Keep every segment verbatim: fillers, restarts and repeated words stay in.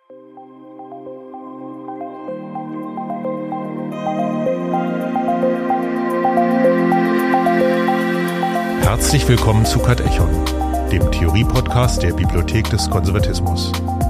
Herzlich willkommen zu Katechon, dem Theorie-Podcast der Bibliothek des Konservatismus.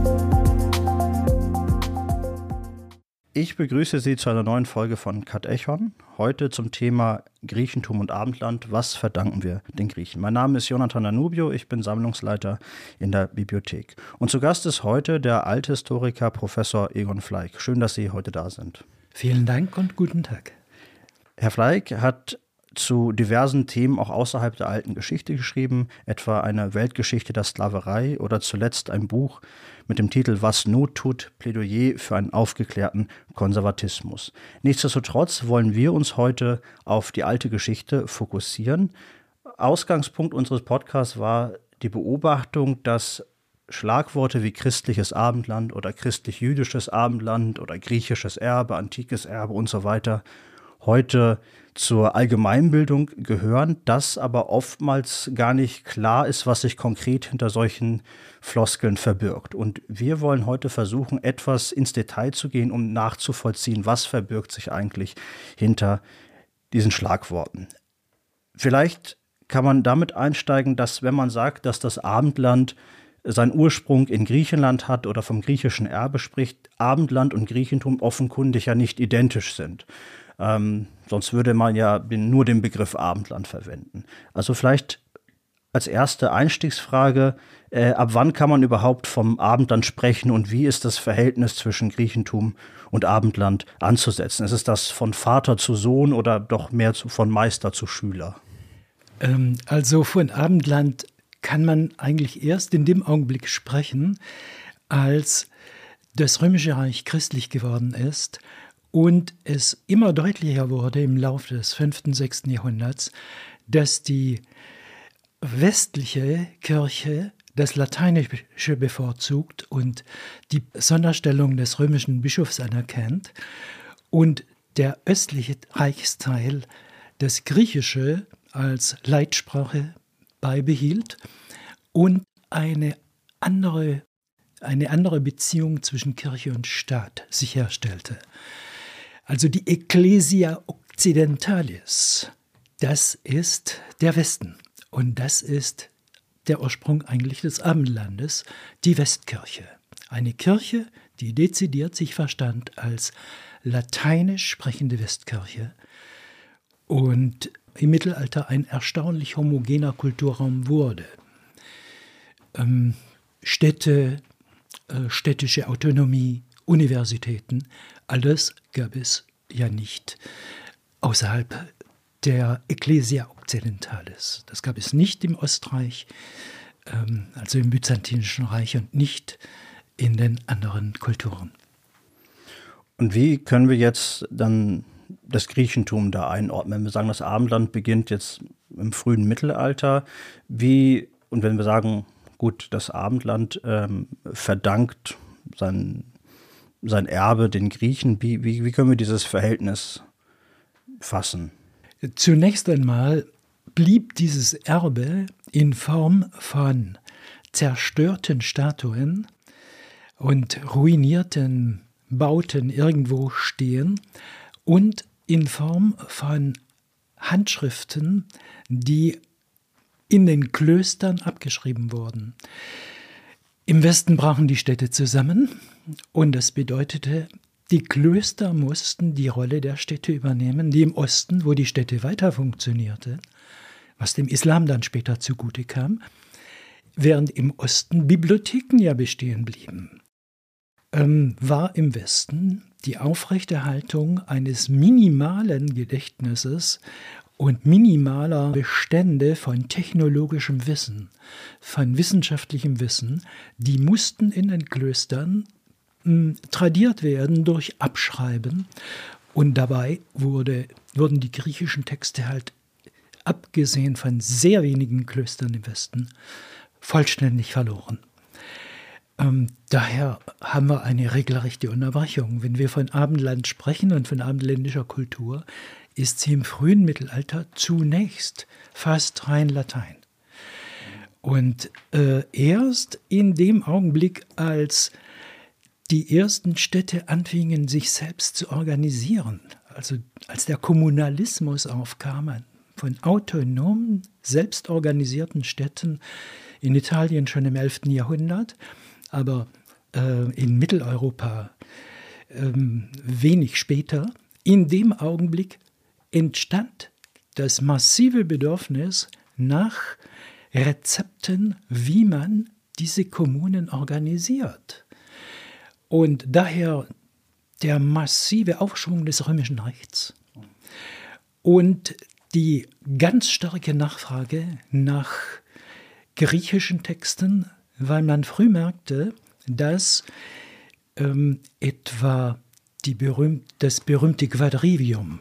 Ich begrüße Sie zu einer neuen Folge von Katechon. Heute zum Thema Griechentum und Abendland. Was verdanken wir den Griechen? Mein Name ist Jonathan Danubio, ich bin Sammlungsleiter in der Bibliothek. Und zu Gast ist heute der Althistoriker Professor Egon Fleig. Schön, dass Sie heute da sind. Vielen Dank und guten Tag. Herr Fleig hat zu diversen Themen auch außerhalb der alten Geschichte geschrieben, etwa eine Weltgeschichte der Sklaverei oder zuletzt ein Buch mit dem Titel Was Not tut, Plädoyer für einen aufgeklärten Konservatismus. Nichtsdestotrotz wollen wir uns heute auf die alte Geschichte fokussieren. Ausgangspunkt unseres Podcasts war die Beobachtung, dass Schlagworte wie christliches Abendland oder christlich-jüdisches Abendland oder griechisches Erbe, antikes Erbe und so weiter heute zur Allgemeinbildung gehören, dass aber oftmals gar nicht klar ist, was sich konkret hinter solchen Floskeln verbirgt. Und wir wollen heute versuchen, etwas ins Detail zu gehen, um nachzuvollziehen, was verbirgt sich eigentlich hinter diesen Schlagworten. Vielleicht kann man damit einsteigen, dass wenn man sagt, dass das Abendland seinen Ursprung in Griechenland hat oder vom griechischen Erbe spricht, Abendland und Griechentum offenkundig ja nicht identisch sind. Ähm, sonst würde man ja den, nur den Begriff Abendland verwenden. Also vielleicht als erste Einstiegsfrage, äh, ab wann kann man überhaupt vom Abendland sprechen und wie ist das Verhältnis zwischen Griechentum und Abendland anzusetzen? Ist es das von Vater zu Sohn oder doch mehr zu, von Meister zu Schüler? Ähm, also von Abendland kann man eigentlich erst in dem Augenblick sprechen, als das Römische Reich christlich geworden ist und es immer deutlicher wurde im Laufe des fünften, sechsten Jahrhunderts, dass die westliche Kirche das Lateinische bevorzugt und die Sonderstellung des römischen Bischofs anerkennt und der östliche Reichsteil das Griechische als Leitsprache beibehielt und eine andere, eine andere Beziehung zwischen Kirche und Staat sich herstellte. Also die Ecclesia Occidentalis, das ist der Westen und das ist der Ursprung eigentlich des Abendlandes, die Westkirche. Eine Kirche, die dezidiert sich verstand als lateinisch sprechende Westkirche und im Mittelalter ein erstaunlich homogener Kulturraum wurde. Ähm, Städte, äh, städtische Autonomie, Universitäten, alles gab es ja nicht außerhalb der Ecclesia Occidentalis. Das gab es nicht im Ostreich, ähm, also im Byzantinischen Reich und nicht in den anderen Kulturen. Und wie können wir jetzt dann das Griechentum da einordnen? Wenn wir sagen, das Abendland beginnt jetzt im frühen Mittelalter, wie, und wenn wir sagen, gut, das Abendland ähm, verdankt sein, sein Erbe den Griechen, wie, wie, wie können wir dieses Verhältnis fassen? Zunächst einmal blieb dieses Erbe in Form von zerstörten Statuen und ruinierten Bauten irgendwo stehen und in Form von Handschriften, die in den Klöstern abgeschrieben wurden. Im Westen brachen die Städte zusammen und das bedeutete, die Klöster mussten die Rolle der Städte übernehmen, die im Osten, wo die Städte weiter funktionierte, was dem Islam dann später zugute kam, während im Osten Bibliotheken ja bestehen blieben, ähm, war im Westen die Aufrechterhaltung eines minimalen Gedächtnisses und minimaler Bestände von technologischem Wissen, von wissenschaftlichem Wissen, die mussten in den Klöstern mh, tradiert werden durch Abschreiben. Und dabei wurde, wurden die griechischen Texte halt, abgesehen von sehr wenigen Klöstern im Westen, vollständig verloren. Ähm, daher haben wir eine regelrechte Unterbrechung. Wenn wir von Abendland sprechen und von abendländischer Kultur, ist sie im frühen Mittelalter zunächst fast rein Latein. Und äh, erst in dem Augenblick, als die ersten Städte anfingen, sich selbst zu organisieren. Also als der Kommunalismus aufkam, von autonomen, selbstorganisierten Städten in Italien schon im elften Jahrhundert, aber äh, in Mitteleuropa äh, wenig später. In dem Augenblick entstand das massive Bedürfnis nach Rezepten, wie man diese Kommunen organisiert. Und daher der massive Aufschwung des römischen Rechts und die ganz starke Nachfrage nach griechischen Texten, weil man früh merkte, dass ähm, etwa die berühmt, das berühmte Quadrivium,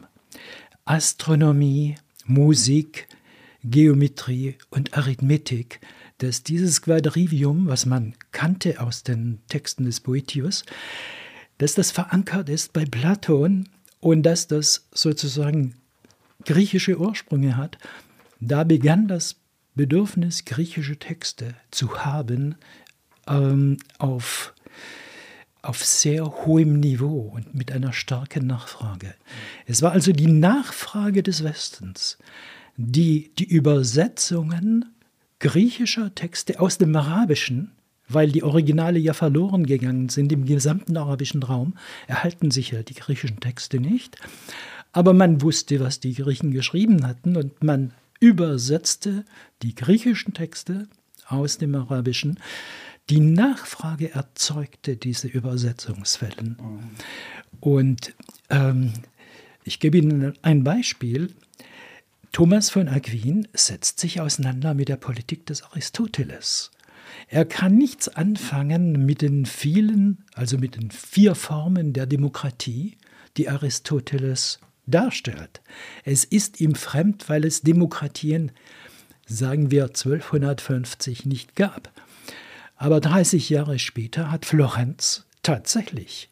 Astronomie, Musik, Geometrie und Arithmetik, dass dieses Quadrivium, was man kannte aus den Texten des Boëthius, dass das verankert ist bei Platon und dass das sozusagen griechische Ursprünge hat. Da begann das Bedürfnis, griechische Texte zu haben, ähm, auf, auf sehr hohem Niveau und mit einer starken Nachfrage. Es war also die Nachfrage des Westens, die die Übersetzungen griechischer Texte aus dem Arabischen, weil die Originale ja verloren gegangen sind im gesamten arabischen Raum, erhalten sich ja die griechischen Texte nicht. Aber man wusste, was die Griechen geschrieben hatten und man übersetzte die griechischen Texte aus dem Arabischen. Die Nachfrage erzeugte diese Übersetzungswellen. Mhm. Und ähm, ich gebe Ihnen ein Beispiel. Thomas von Aquin setzt sich auseinander mit der Politik des Aristoteles. Er kann nichts anfangen mit den vielen, also mit den vier Formen der Demokratie, die Aristoteles darstellt. Es ist ihm fremd, weil es Demokratien, sagen wir, zwölfhundertfünfzig nicht gab. Aber dreißig Jahre später hat Florenz tatsächlich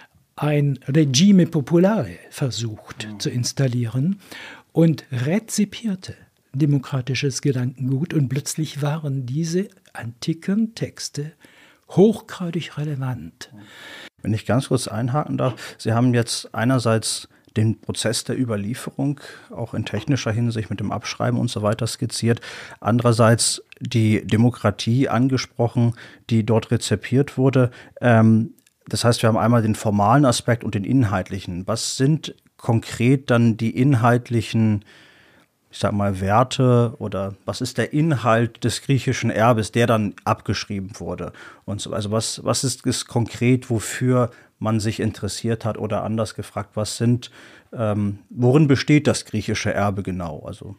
ein Regime Popolare versucht mhm. zu installieren und rezipierte demokratisches Gedankengut. Und plötzlich waren diese antiken Texte hochgradig relevant. Wenn ich ganz kurz einhaken darf, Sie haben jetzt einerseits den Prozess der Überlieferung auch in technischer Hinsicht mit dem Abschreiben und so weiter skizziert. Andererseits die Demokratie angesprochen, die dort rezipiert wurde. Ähm, das heißt, wir haben einmal den formalen Aspekt und den inhaltlichen. Was sind konkret dann die inhaltlichen, ich sag mal, Werte oder was ist der Inhalt des griechischen Erbes, der dann abgeschrieben wurde? Und so, also was, was ist es konkret, wofür man sich interessiert hat oder anders gefragt, was sind, ähm, worin besteht das griechische Erbe genau? Also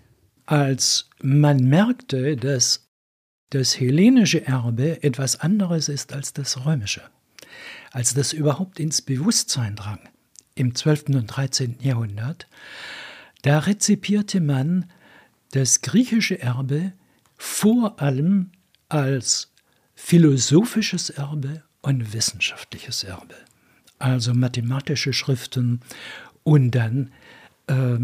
als man merkte, dass das hellenische Erbe etwas anderes ist als das römische, als das überhaupt ins Bewusstsein drang im zwölften und dreizehnten Jahrhundert, da rezipierte man das griechische Erbe vor allem als philosophisches Erbe und wissenschaftliches Erbe. Also mathematische Schriften und dann äh,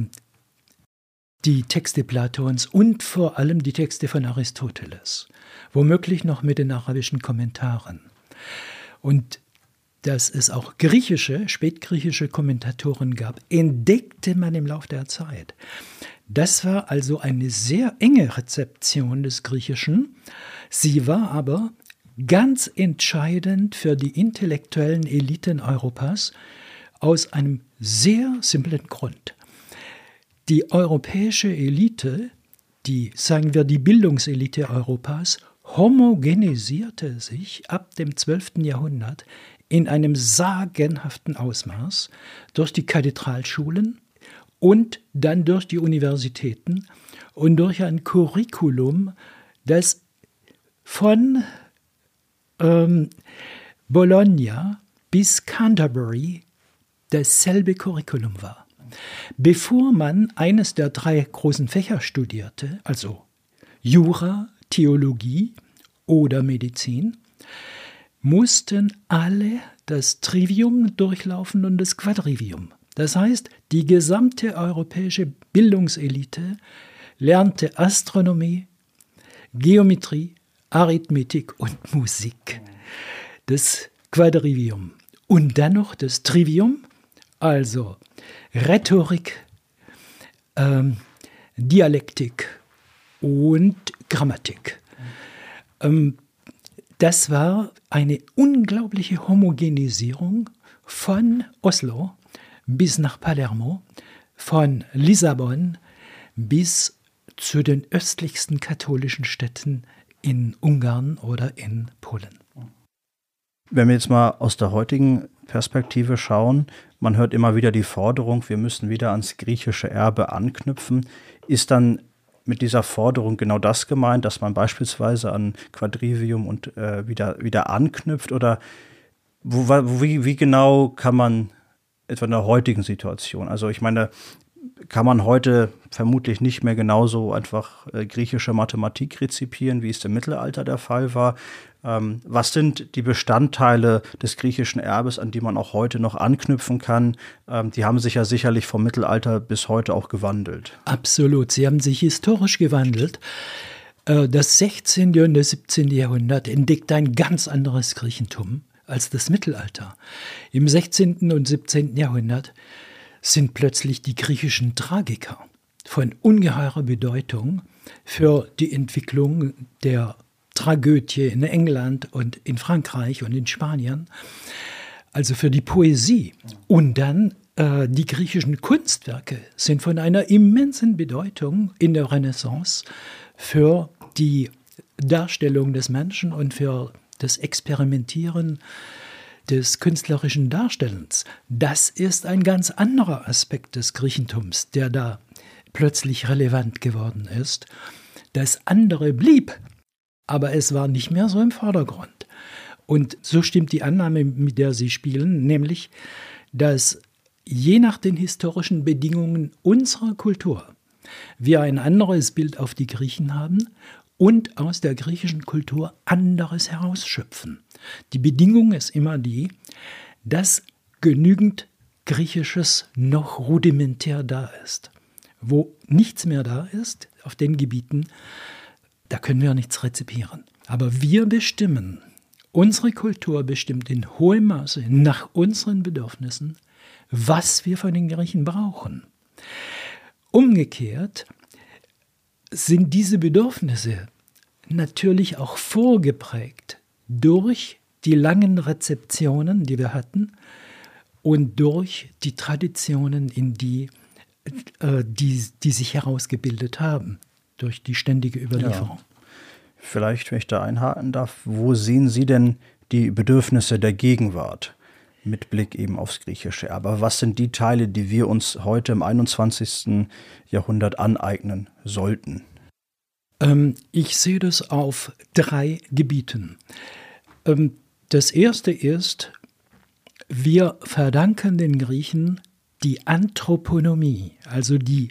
die Texte Platons und vor allem die Texte von Aristoteles, womöglich noch mit den arabischen Kommentaren. Und dass es auch griechische, spätgriechische Kommentatoren gab, entdeckte man im Laufe der Zeit. Das war also eine sehr enge Rezeption des Griechischen. Sie war aber ganz entscheidend für die intellektuellen Eliten Europas aus einem sehr simplen Grund. Die europäische Elite, die, sagen wir, die Bildungselite Europas, homogenisierte sich ab dem zwölften Jahrhundert in einem sagenhaften Ausmaß durch die Kathedralschulen und dann durch die Universitäten und durch ein Curriculum, das von ähm, Bologna bis Canterbury dasselbe Curriculum war. Bevor man eines der drei großen Fächer studierte, also Jura, Theologie oder Medizin, mussten alle das Trivium durchlaufen und das Quadrivium. Das heißt, die gesamte europäische Bildungselite lernte Astronomie, Geometrie, Arithmetik und Musik. Das Quadrivium und dann noch das Trivium, also Rhetorik, ähm, Dialektik und Grammatik. Ähm, das war eine unglaubliche Homogenisierung von Oslo bis nach Palermo, von Lissabon bis zu den östlichsten katholischen Städten in Ungarn oder in Polen. Wenn wir jetzt mal aus der heutigen Perspektive schauen, man hört immer wieder die Forderung, wir müssen wieder ans griechische Erbe anknüpfen. Ist dann mit dieser Forderung genau das gemeint, dass man beispielsweise an Quadrivium und äh, wieder, wieder anknüpft? Oder wo, wo, wie, wie genau kann man etwa in der heutigen Situation, also ich meine, kann man heute vermutlich nicht mehr genauso einfach äh, griechische Mathematik rezipieren, wie es im Mittelalter der Fall war. Ähm, was sind die Bestandteile des griechischen Erbes, an die man auch heute noch anknüpfen kann? Ähm, die haben sich ja sicherlich vom Mittelalter bis heute auch gewandelt. Absolut, sie haben sich historisch gewandelt. Äh, das sechzehnte und das siebzehnte Jahrhundert entdeckt ein ganz anderes Griechentum als das Mittelalter. Im sechzehnten und siebzehnten Jahrhundert sind plötzlich die griechischen Tragiker von ungeheurer Bedeutung für die Entwicklung der Tragödie in England und in Frankreich und in Spanien, also für die Poesie. Und dann äh, die griechischen Kunstwerke sind von einer immensen Bedeutung in der Renaissance für die Darstellung des Menschen und für das Experimentieren des künstlerischen Darstellens. Das ist ein ganz anderer Aspekt des Griechentums, der da plötzlich relevant geworden ist. Das andere blieb, aber es war nicht mehr so im Vordergrund. Und so stimmt die Annahme, mit der Sie spielen, nämlich, dass je nach den historischen Bedingungen unserer Kultur wir ein anderes Bild auf die Griechen haben und aus der griechischen Kultur anderes herausschöpfen. Die Bedingung ist immer die, dass genügend Griechisches noch rudimentär da ist. Wo nichts mehr da ist, auf den Gebieten, da können wir nichts rezipieren. Aber wir bestimmen, unsere Kultur bestimmt in hohem Maße nach unseren Bedürfnissen, was wir von den Griechen brauchen. Umgekehrt sind diese Bedürfnisse natürlich auch vorgeprägt durch die langen Rezeptionen, die wir hatten, und durch die Traditionen, in die, äh, die, die sich herausgebildet haben, durch die ständige Überlieferung. Ja. Vielleicht, wenn ich da einhaken darf, wo sehen Sie denn die Bedürfnisse der Gegenwart mit Blick eben aufs griechische Erbe? Aber was sind die Teile, die wir uns heute im einundzwanzigsten Jahrhundert aneignen sollten? Ähm, ich sehe das auf drei Gebieten. Ähm, das erste ist, wir verdanken den Griechen die Anthroponomie, also die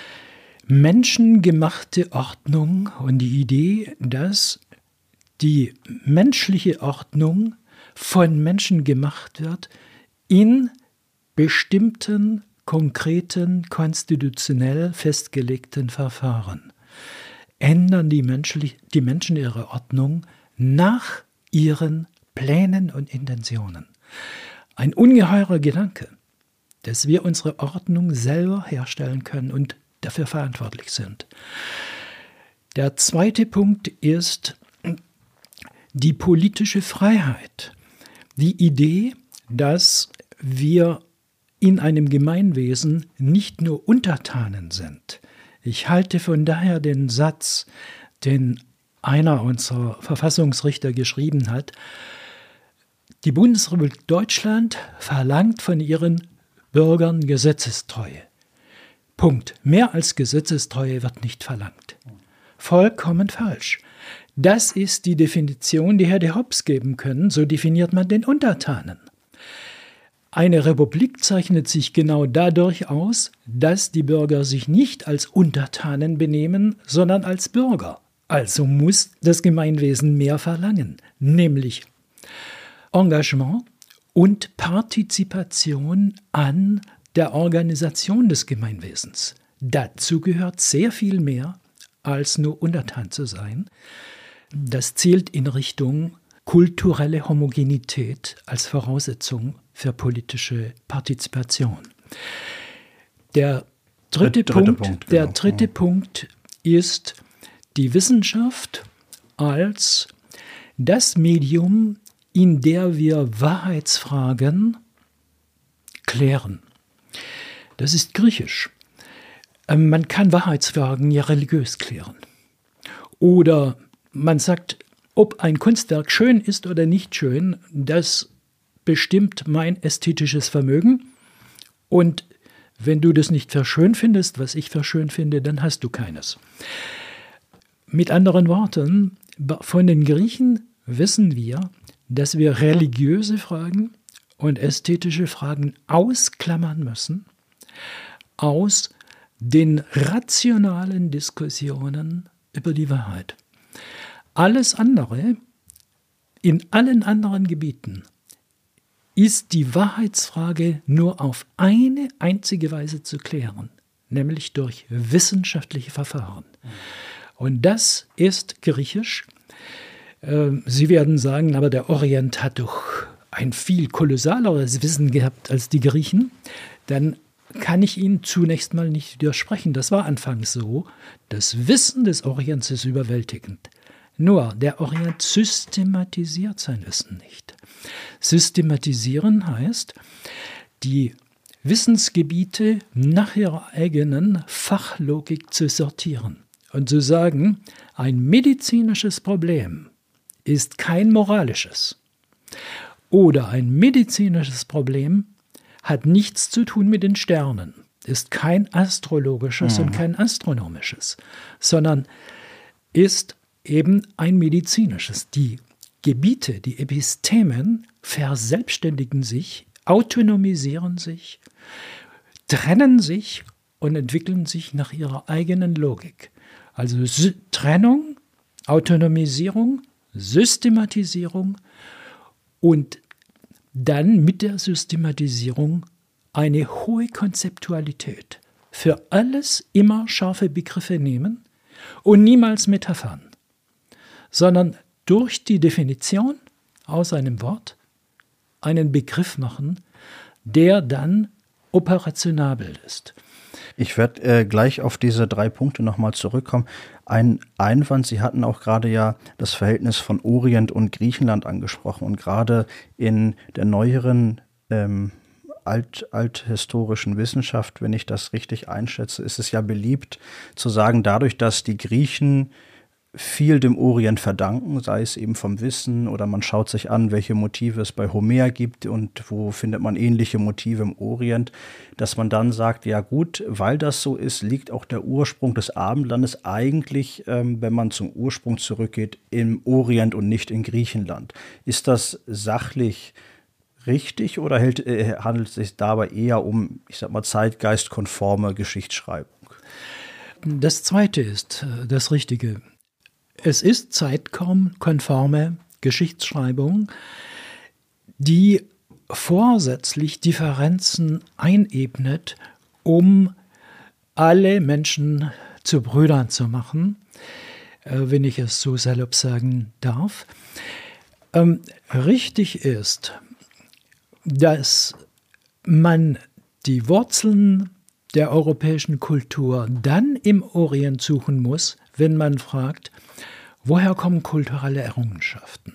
menschengemachte Ordnung und die Idee, dass die menschliche Ordnung von Menschen gemacht wird in bestimmten, konkreten, konstitutionell festgelegten Verfahren. Ändern die, menschlich, die Menschen ihre Ordnung nach ihren Plänen und Intentionen. Ein ungeheurer Gedanke, dass wir unsere Ordnung selber herstellen können und dafür verantwortlich sind. Der zweite Punkt ist die politische Freiheit. Die Idee, dass wir in einem Gemeinwesen nicht nur Untertanen sind. Ich halte von daher den Satz, den einer unserer Verfassungsrichter geschrieben hat: Die Bundesrepublik Deutschland verlangt von ihren Bürgern Gesetzestreue. Punkt. Mehr als Gesetzestreue wird nicht verlangt. Vollkommen falsch. Das ist die Definition, die hätte Hobbes geben können. So definiert man den Untertanen. Eine Republik zeichnet sich genau dadurch aus, dass die Bürger sich nicht als Untertanen benehmen, sondern als Bürger. Also muss das Gemeinwesen mehr verlangen, nämlich Engagement und Partizipation an der Organisation des Gemeinwesens. Dazu gehört sehr viel mehr, als nur untertan zu sein. Das zielt in Richtung kulturelle Homogenität als Voraussetzung für politische Partizipation. Der dritte, dritte Punkt, Punkt, der genau. dritte ja. Punkt ist die Wissenschaft als das Medium, in der wir Wahrheitsfragen klären. Das ist griechisch. Man kann Wahrheitsfragen ja religiös klären. Oder man sagt, ob ein Kunstwerk schön ist oder nicht schön, das bestimmt mein ästhetisches Vermögen. Und wenn du das nicht für schön findest, was ich für schön finde, dann hast du keines. Mit anderen Worten, von den Griechen wissen wir, dass wir religiöse Fragen und ästhetische Fragen ausklammern müssen aus den rationalen Diskussionen über die Wahrheit. Alles andere, in allen anderen Gebieten, ist die Wahrheitsfrage nur auf eine einzige Weise zu klären, nämlich durch wissenschaftliche Verfahren. Und das ist griechisch. Sie werden sagen, aber der Orient hat doch ein viel kolossaleres Wissen gehabt als die Griechen. Dann kann ich Ihnen zunächst mal nicht widersprechen. Das war anfangs so. Das Wissen des Orients ist überwältigend. Nur, der Orient systematisiert sein Wissen nicht. Systematisieren heißt, die Wissensgebiete nach ihrer eigenen Fachlogik zu sortieren und zu sagen, ein medizinisches Problem ist kein moralisches. Oder ein medizinisches Problem hat nichts zu tun mit den Sternen, ist kein astrologisches mhm. und kein astronomisches, sondern ist eben ein medizinisches. Die Gebiete, die Epistemen verselbstständigen sich, autonomisieren sich, trennen sich und entwickeln sich nach ihrer eigenen Logik. Also Sy- Trennung, Autonomisierung, Systematisierung und dann mit der Systematisierung eine hohe Konzeptualität. Für alles immer scharfe Begriffe nehmen und niemals Metaphern, sondern durch die Definition aus einem Wort einen Begriff machen, der dann operationabel ist. Ich werde äh, gleich auf diese drei Punkte nochmal zurückkommen. Ein Einwand, Sie hatten auch gerade ja das Verhältnis von Orient und Griechenland angesprochen. Und gerade in der neueren ähm, alt, althistorischen Wissenschaft, wenn ich das richtig einschätze, ist es ja beliebt zu sagen, dadurch, dass die Griechen viel dem Orient verdanken, sei es eben vom Wissen oder man schaut sich an, welche Motive es bei Homer gibt und wo findet man ähnliche Motive im Orient, dass man dann sagt, ja gut, weil das so ist, liegt auch der Ursprung des Abendlandes eigentlich, ähm, wenn man zum Ursprung zurückgeht, im Orient und nicht in Griechenland. Ist das sachlich richtig oder hält, äh, handelt es sich dabei eher um, ich sag mal, zeitgeistkonforme Geschichtsschreibung? Das Zweite ist äh, das Richtige. Es ist zeitkonforme Geschichtsschreibung, die vorsätzlich Differenzen einebnet, um alle Menschen zu Brüdern zu machen, wenn ich es so salopp sagen darf. Ähm, richtig ist, dass man die Wurzeln der europäischen Kultur dann im Orient suchen muss, wenn man fragt, woher kommen kulturelle Errungenschaften?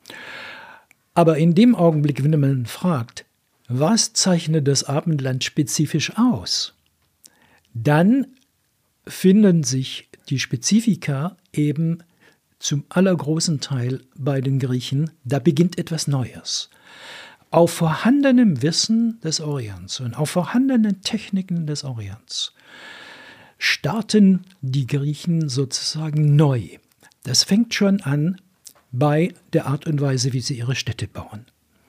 Aber in dem Augenblick, wenn man fragt, was zeichnet das Abendland spezifisch aus, dann finden sich die Spezifika eben zum allergroßen Teil bei den Griechen. Da beginnt etwas Neues. Auf vorhandenem Wissen des Orients und auf vorhandenen Techniken des Orients starten die Griechen sozusagen neu. Das fängt schon an bei der Art und Weise, wie sie ihre Städte bauen.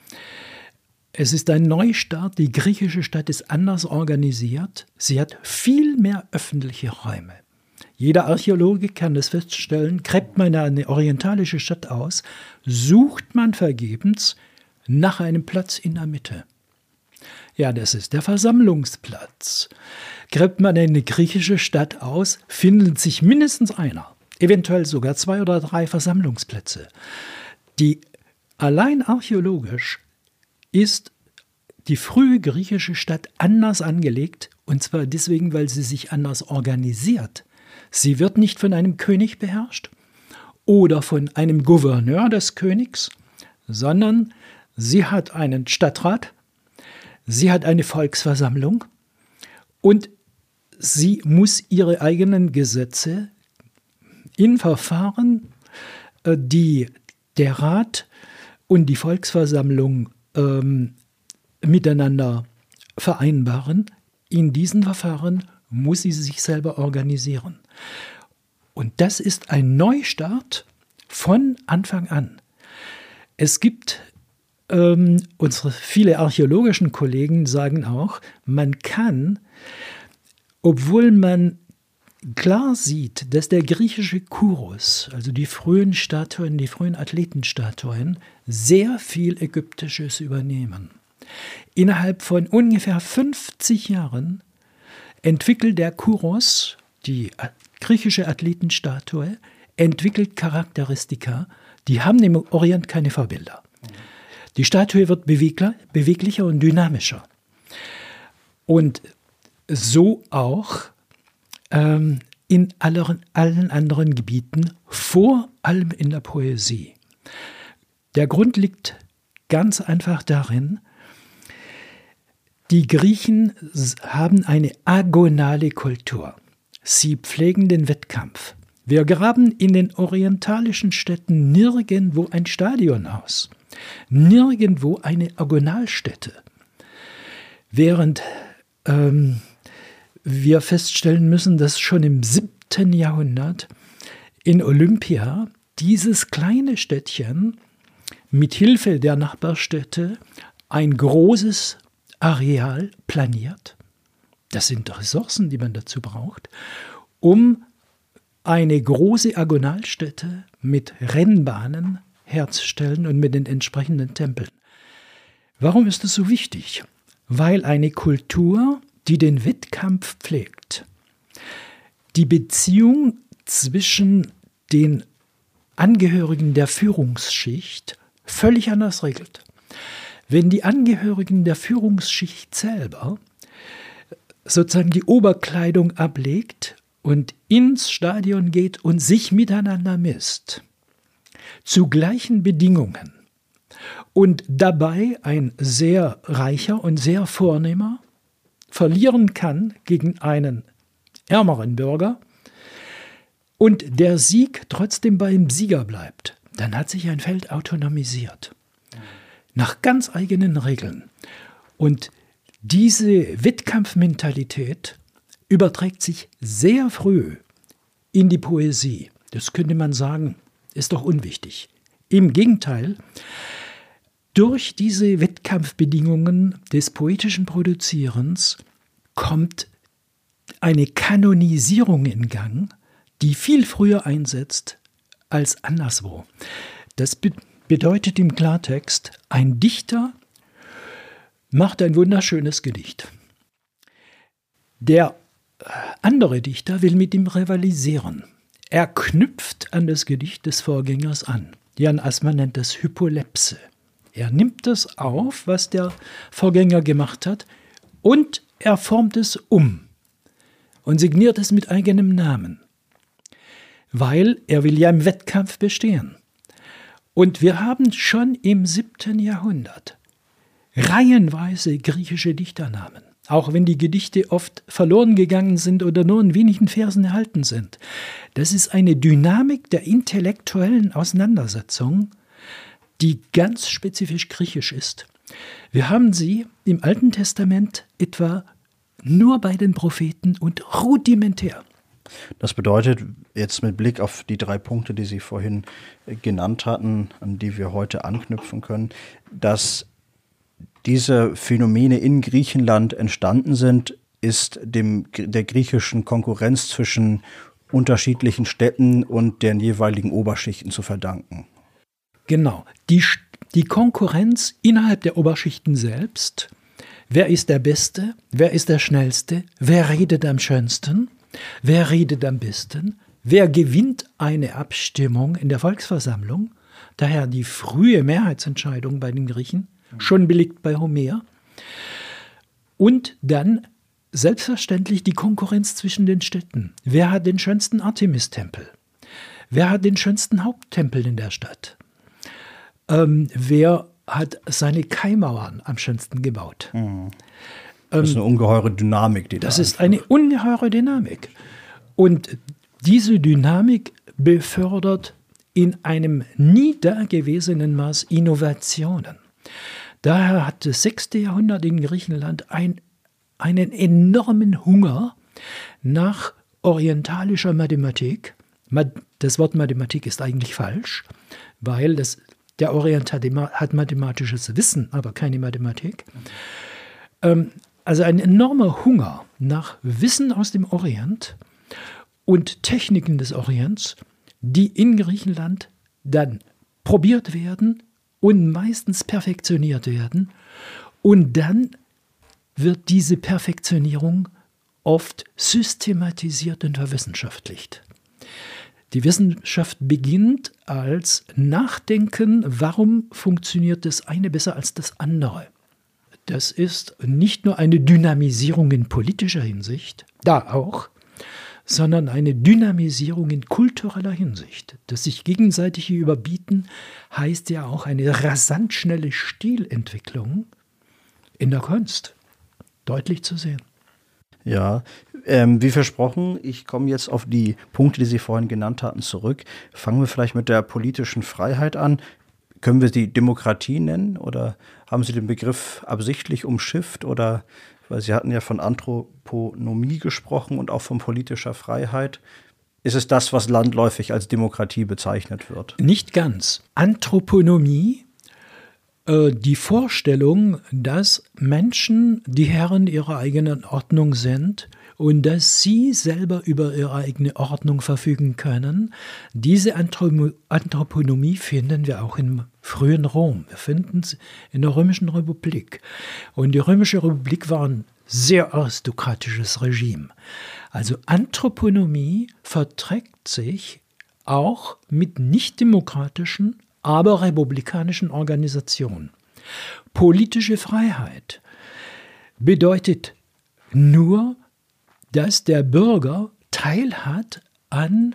Es ist ein Neustart, die griechische Stadt ist anders organisiert, sie hat viel mehr öffentliche Räume. Jeder Archäologe kann das feststellen, gräbt man eine orientalische Stadt aus, sucht man vergebens nach einem Platz in der Mitte. Ja, das ist der Versammlungsplatz. Gräbt man eine griechische Stadt aus, findet sich mindestens einer, eventuell sogar zwei oder drei Versammlungsplätze. Die Allein archäologisch ist die frühe griechische Stadt anders angelegt, und zwar deswegen, weil sie sich anders organisiert. Sie wird nicht von einem König beherrscht oder von einem Gouverneur des Königs, sondern sie hat einen Stadtrat, sie hat eine Volksversammlung und sie muss ihre eigenen Gesetze in Verfahren, die der Rat und die Volksversammlung ähm, miteinander vereinbaren. In diesen Verfahren muss sie sich selber organisieren. Und das ist ein Neustart von Anfang an. Es gibt, ähm, unsere viele archäologischen Kollegen sagen auch, man kann, obwohl man klar sieht, dass der griechische Kouros, also die frühen Statuen, die frühen Athletenstatuen, sehr viel Ägyptisches übernehmen. Innerhalb von ungefähr fünfzig Jahren entwickelt der Kouros, die griechische Athletenstatue, entwickelt Charakteristika, die haben im Orient keine Vorbilder. Die Statue wird bewegler, beweglicher und dynamischer. Und so auch ähm, in allen, allen anderen Gebieten, vor allem in der Poesie. Der Grund liegt ganz einfach darin, die Griechen haben eine agonale Kultur. Sie pflegen den Wettkampf. Wir graben in den orientalischen Städten nirgendwo ein Stadion aus, nirgendwo eine Agonalstätte. Während ähm, wir feststellen müssen, dass schon im siebten Jahrhundert in Olympia dieses kleine Städtchen mit Hilfe der Nachbarstädte ein großes Areal planiert. Das sind Ressourcen, die man dazu braucht, um eine große Agonalstätte mit Rennbahnen herzustellen und mit den entsprechenden Tempeln. Warum ist das so wichtig? Weil eine Kultur, die den Wettkampf pflegt, die Beziehung zwischen den Angehörigen der Führungsschicht völlig anders regelt. Wenn die Angehörigen der Führungsschicht selber sozusagen die Oberkleidung ablegt und ins Stadion geht und sich miteinander misst, zu gleichen Bedingungen, und dabei ein sehr reicher und sehr vornehmer verlieren kann gegen einen ärmeren Bürger und der Sieg trotzdem beim Sieger bleibt, dann hat sich ein Feld autonomisiert. Nach ganz eigenen Regeln. Und diese Wettkampfmentalität überträgt sich sehr früh in die Poesie. Das könnte man sagen, ist doch unwichtig. Im Gegenteil, durch diese Wettkampfbedingungen des poetischen Produzierens kommt eine Kanonisierung in Gang, die viel früher einsetzt als anderswo. Das be- bedeutet im Klartext, ein Dichter macht ein wunderschönes Gedicht. Der andere Dichter will mit ihm rivalisieren. Er knüpft an das Gedicht des Vorgängers an. Jan Assmann nennt das Hypolepse. Er nimmt das auf, was der Vorgänger gemacht hat, und er formt es um und signiert es mit eigenem Namen, weil er will ja im Wettkampf bestehen. Und wir haben schon im siebten Jahrhundert reihenweise griechische Dichternamen, auch wenn die Gedichte oft verloren gegangen sind oder nur in wenigen Versen erhalten sind. Das ist eine Dynamik der intellektuellen Auseinandersetzung, die ganz spezifisch griechisch ist. Wir haben sie im Alten Testament etwa nur bei den Propheten und rudimentär. Das bedeutet, jetzt mit Blick auf die drei Punkte, die Sie vorhin genannt hatten, an die wir heute anknüpfen können, dass diese Phänomene in Griechenland entstanden sind, ist dem, der griechischen Konkurrenz zwischen unterschiedlichen Städten und deren jeweiligen Oberschichten zu verdanken. Genau. Die, die Konkurrenz innerhalb der Oberschichten selbst. Wer ist der Beste? Wer ist der Schnellste? Wer redet am schönsten? Wer redet am besten? Wer gewinnt eine Abstimmung in der Volksversammlung? Daher die frühe Mehrheitsentscheidung bei den Griechen, schon belegt bei Homer. Und dann selbstverständlich die Konkurrenz zwischen den Städten. Wer hat den schönsten Artemis-Tempel? Wer hat den schönsten Haupttempel in der Stadt? Ähm, wer hat seine Kaimauern am schönsten gebaut? Mhm. Das ist eine ungeheure Dynamik, die Das da ist eine ungeheure Dynamik. Und diese Dynamik befördert in einem nie dagewesenen Maß Innovationen. Daher hat das sechste Jahrhundert in Griechenland ein, einen enormen Hunger nach orientalischer Mathematik. Das Wort Mathematik ist eigentlich falsch, weil das, der Orient hat, hat mathematisches Wissen, aber keine Mathematik. Ähm, also ein enormer Hunger nach Wissen aus dem Orient und Techniken des Orients, die in Griechenland dann probiert werden und meistens perfektioniert werden. Und dann wird diese Perfektionierung oft systematisiert und verwissenschaftlicht. Die Wissenschaft beginnt als Nachdenken, warum funktioniert das eine besser als das andere. Das ist nicht nur eine Dynamisierung in politischer Hinsicht, da auch, sondern eine Dynamisierung in kultureller Hinsicht. Das sich gegenseitige Überbieten heißt ja auch eine rasant schnelle Stilentwicklung in der Kunst. Deutlich zu sehen. Ja, ähm, wie versprochen, ich komme jetzt auf die Punkte, die Sie vorhin genannt hatten, zurück. Fangen wir vielleicht mit der politischen Freiheit an. Können wir sie Demokratie nennen oder haben Sie den Begriff absichtlich umschifft? Oder, weil Sie hatten ja von Anthroponomie gesprochen und auch von politischer Freiheit. Ist es das, was landläufig als Demokratie bezeichnet wird? Nicht ganz. Anthroponomie, äh, die Vorstellung, dass Menschen die Herren ihrer eigenen Ordnung sind und dass sie selber über ihre eigene Ordnung verfügen können. Diese Anthrop- Anthroponomie finden wir auch im frühen Rom. Wir finden es in der Römischen Republik. Und die Römische Republik war ein sehr aristokratisches Regime. Also Anthroponomie verträgt sich auch mit nicht-demokratischen, aber republikanischen Organisationen. Politische Freiheit bedeutet nur, dass der Bürger teilhat an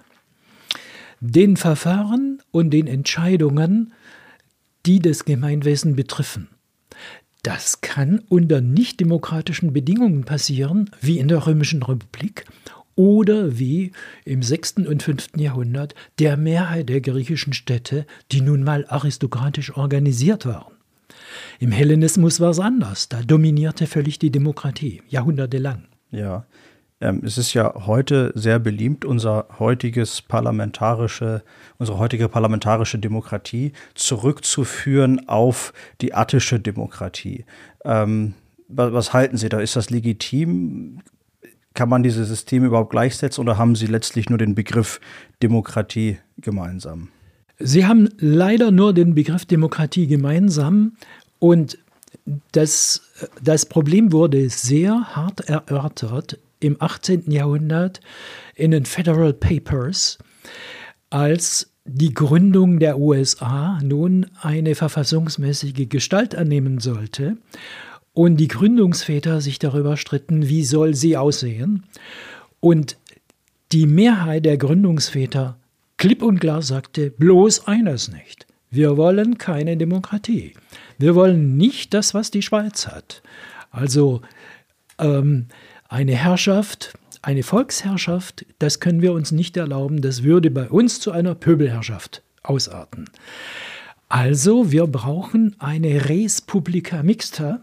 den Verfahren und den Entscheidungen, die das Gemeinwesen betreffen. Das kann unter nicht-demokratischen Bedingungen passieren, wie in der Römischen Republik oder wie im sechsten und fünften Jahrhundert der Mehrheit der griechischen Städte, die nun mal aristokratisch organisiert waren. Im Hellenismus war es anders. Da dominierte völlig die Demokratie, jahrhundertelang. Ja, ähm, es ist ja heute sehr beliebt, unser heutiges parlamentarische, unsere heutige parlamentarische Demokratie zurückzuführen auf die attische Demokratie. Ähm, was, was halten Sie da? Ist das legitim? Kann man diese Systeme überhaupt gleichsetzen oder haben sie letztlich nur den Begriff Demokratie gemeinsam? Sie haben leider nur den Begriff Demokratie gemeinsam und das, das Problem wurde sehr hart erörtert im achtzehnten Jahrhundert in den Federal Papers, als die Gründung der U S A nun eine verfassungsmäßige Gestalt annehmen sollte und die Gründungsväter sich darüber stritten, wie soll sie aussehen. Und die Mehrheit der Gründungsväter klipp und klar sagte, bloß eines nicht. Wir wollen keine Demokratie. Wir wollen nicht das, was die Schweiz hat. Also ähm, eine Herrschaft, eine Volksherrschaft, das können wir uns nicht erlauben. Das würde bei uns zu einer Pöbelherrschaft ausarten. Also wir brauchen eine Res Publica Mixta,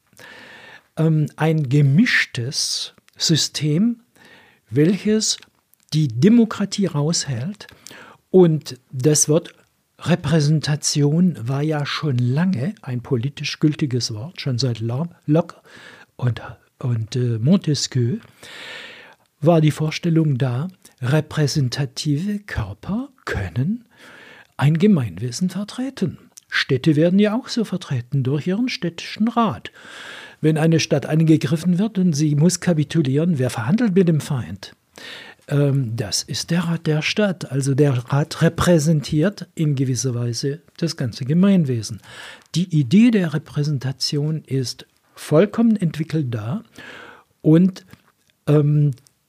ähm, ein gemischtes System, welches die Demokratie raushält. Und das Wort Repräsentation war ja schon lange ein politisch gültiges Wort, schon seit Locke und, und äh, Montesquieu war die Vorstellung da, repräsentative Körper können ein Gemeinwesen vertreten. Städte werden ja auch so vertreten durch ihren städtischen Rat. Wenn eine Stadt angegriffen wird und sie muss kapitulieren, wer verhandelt mit dem Feind? ähm, das ist der Rat der Stadt. Also der Rat repräsentiert in gewisser Weise das ganze Gemeinwesen. Die Idee der Repräsentation ist vollkommen entwickelt da und ähm,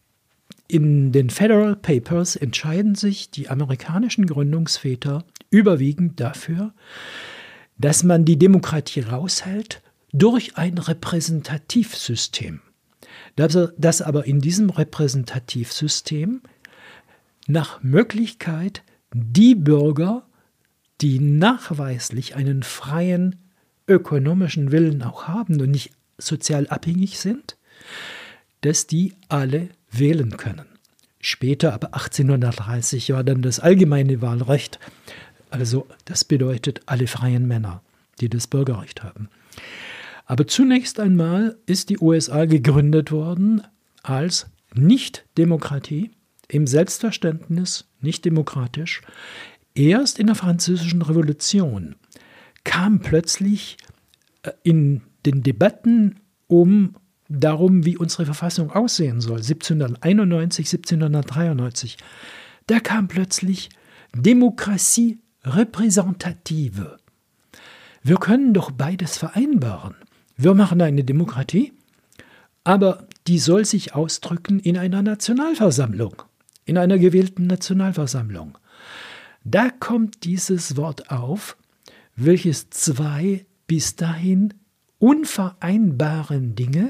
in den Federal Papers entscheiden sich die amerikanischen Gründungsväter überwiegend dafür, dass man die Demokratie raushält durch ein Repräsentativsystem. Dass, dass aber in diesem Repräsentativsystem nach Möglichkeit die Bürger, die nachweislich einen freien ökonomischen Willen auch haben und nicht sozial abhängig sind, dass die alle wählen können. Später, aber achtzehnhundertdreißig, war dann das allgemeine Wahlrecht. Also das bedeutet alle freien Männer, die das Bürgerrecht haben. Aber zunächst einmal ist die U S A gegründet worden als Nicht-Demokratie, im Selbstverständnis nicht demokratisch. Erst in der Französischen Revolution kam plötzlich in den Debatten um darum, wie unsere Verfassung aussehen soll, siebzehnhunderteinundneunzig, siebzehnhundertdreiundneunzig, da kam plötzlich Demokratie repräsentative. Wir können doch beides vereinbaren. Wir machen eine Demokratie, aber die soll sich ausdrücken in einer Nationalversammlung, in einer gewählten Nationalversammlung. Da kommt dieses Wort auf, welches zwei bis dahin unvereinbaren Dinge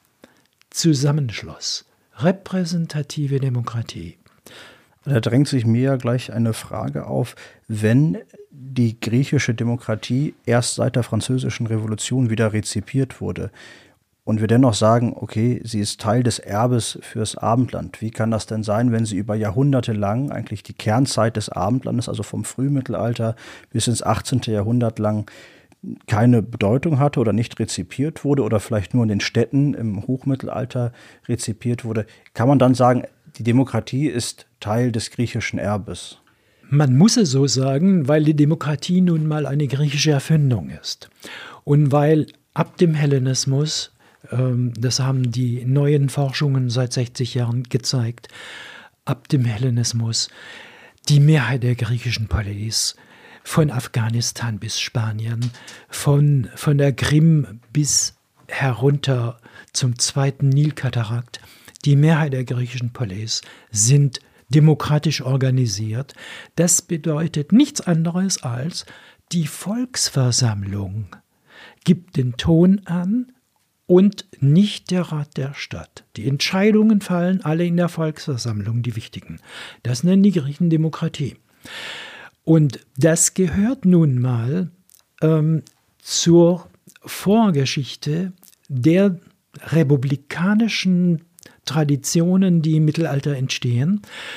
zusammenschloss. Repräsentative Demokratie. Da drängt sich mir ja gleich eine Frage auf, wenn die griechische Demokratie erst seit der Französischen Revolution wieder rezipiert wurde und wir dennoch sagen, okay, sie ist Teil des Erbes fürs Abendland. Wie kann das denn sein, wenn sie über Jahrhunderte lang eigentlich die Kernzeit des Abendlandes, also vom Frühmittelalter bis ins achtzehnte Jahrhundert lang, keine Bedeutung hatte oder nicht rezipiert wurde oder vielleicht nur in den Städten im Hochmittelalter rezipiert wurde, kann man dann sagen, die Demokratie ist Teil des griechischen Erbes? Man muss es so sagen, weil die Demokratie nun mal eine griechische Erfindung ist. Und weil ab dem Hellenismus, ähm, das haben die neuen Forschungen seit sechzig Jahren gezeigt, ab dem Hellenismus die Mehrheit der griechischen Polis von Afghanistan bis Spanien, von, von der Krim bis herunter zum zweiten Nilkatarakt, die Mehrheit der griechischen Polis sind demokratisch organisiert. Das bedeutet nichts anderes als, die Volksversammlung gibt den Ton an und nicht der Rat der Stadt. Die Entscheidungen fallen alle in der Volksversammlung, die wichtigen. Das nennen die Griechen Demokratie. Und das gehört nun mal ähm, zur Vorgeschichte der republikanischen Traditionen, die im Mittelalter entstehen.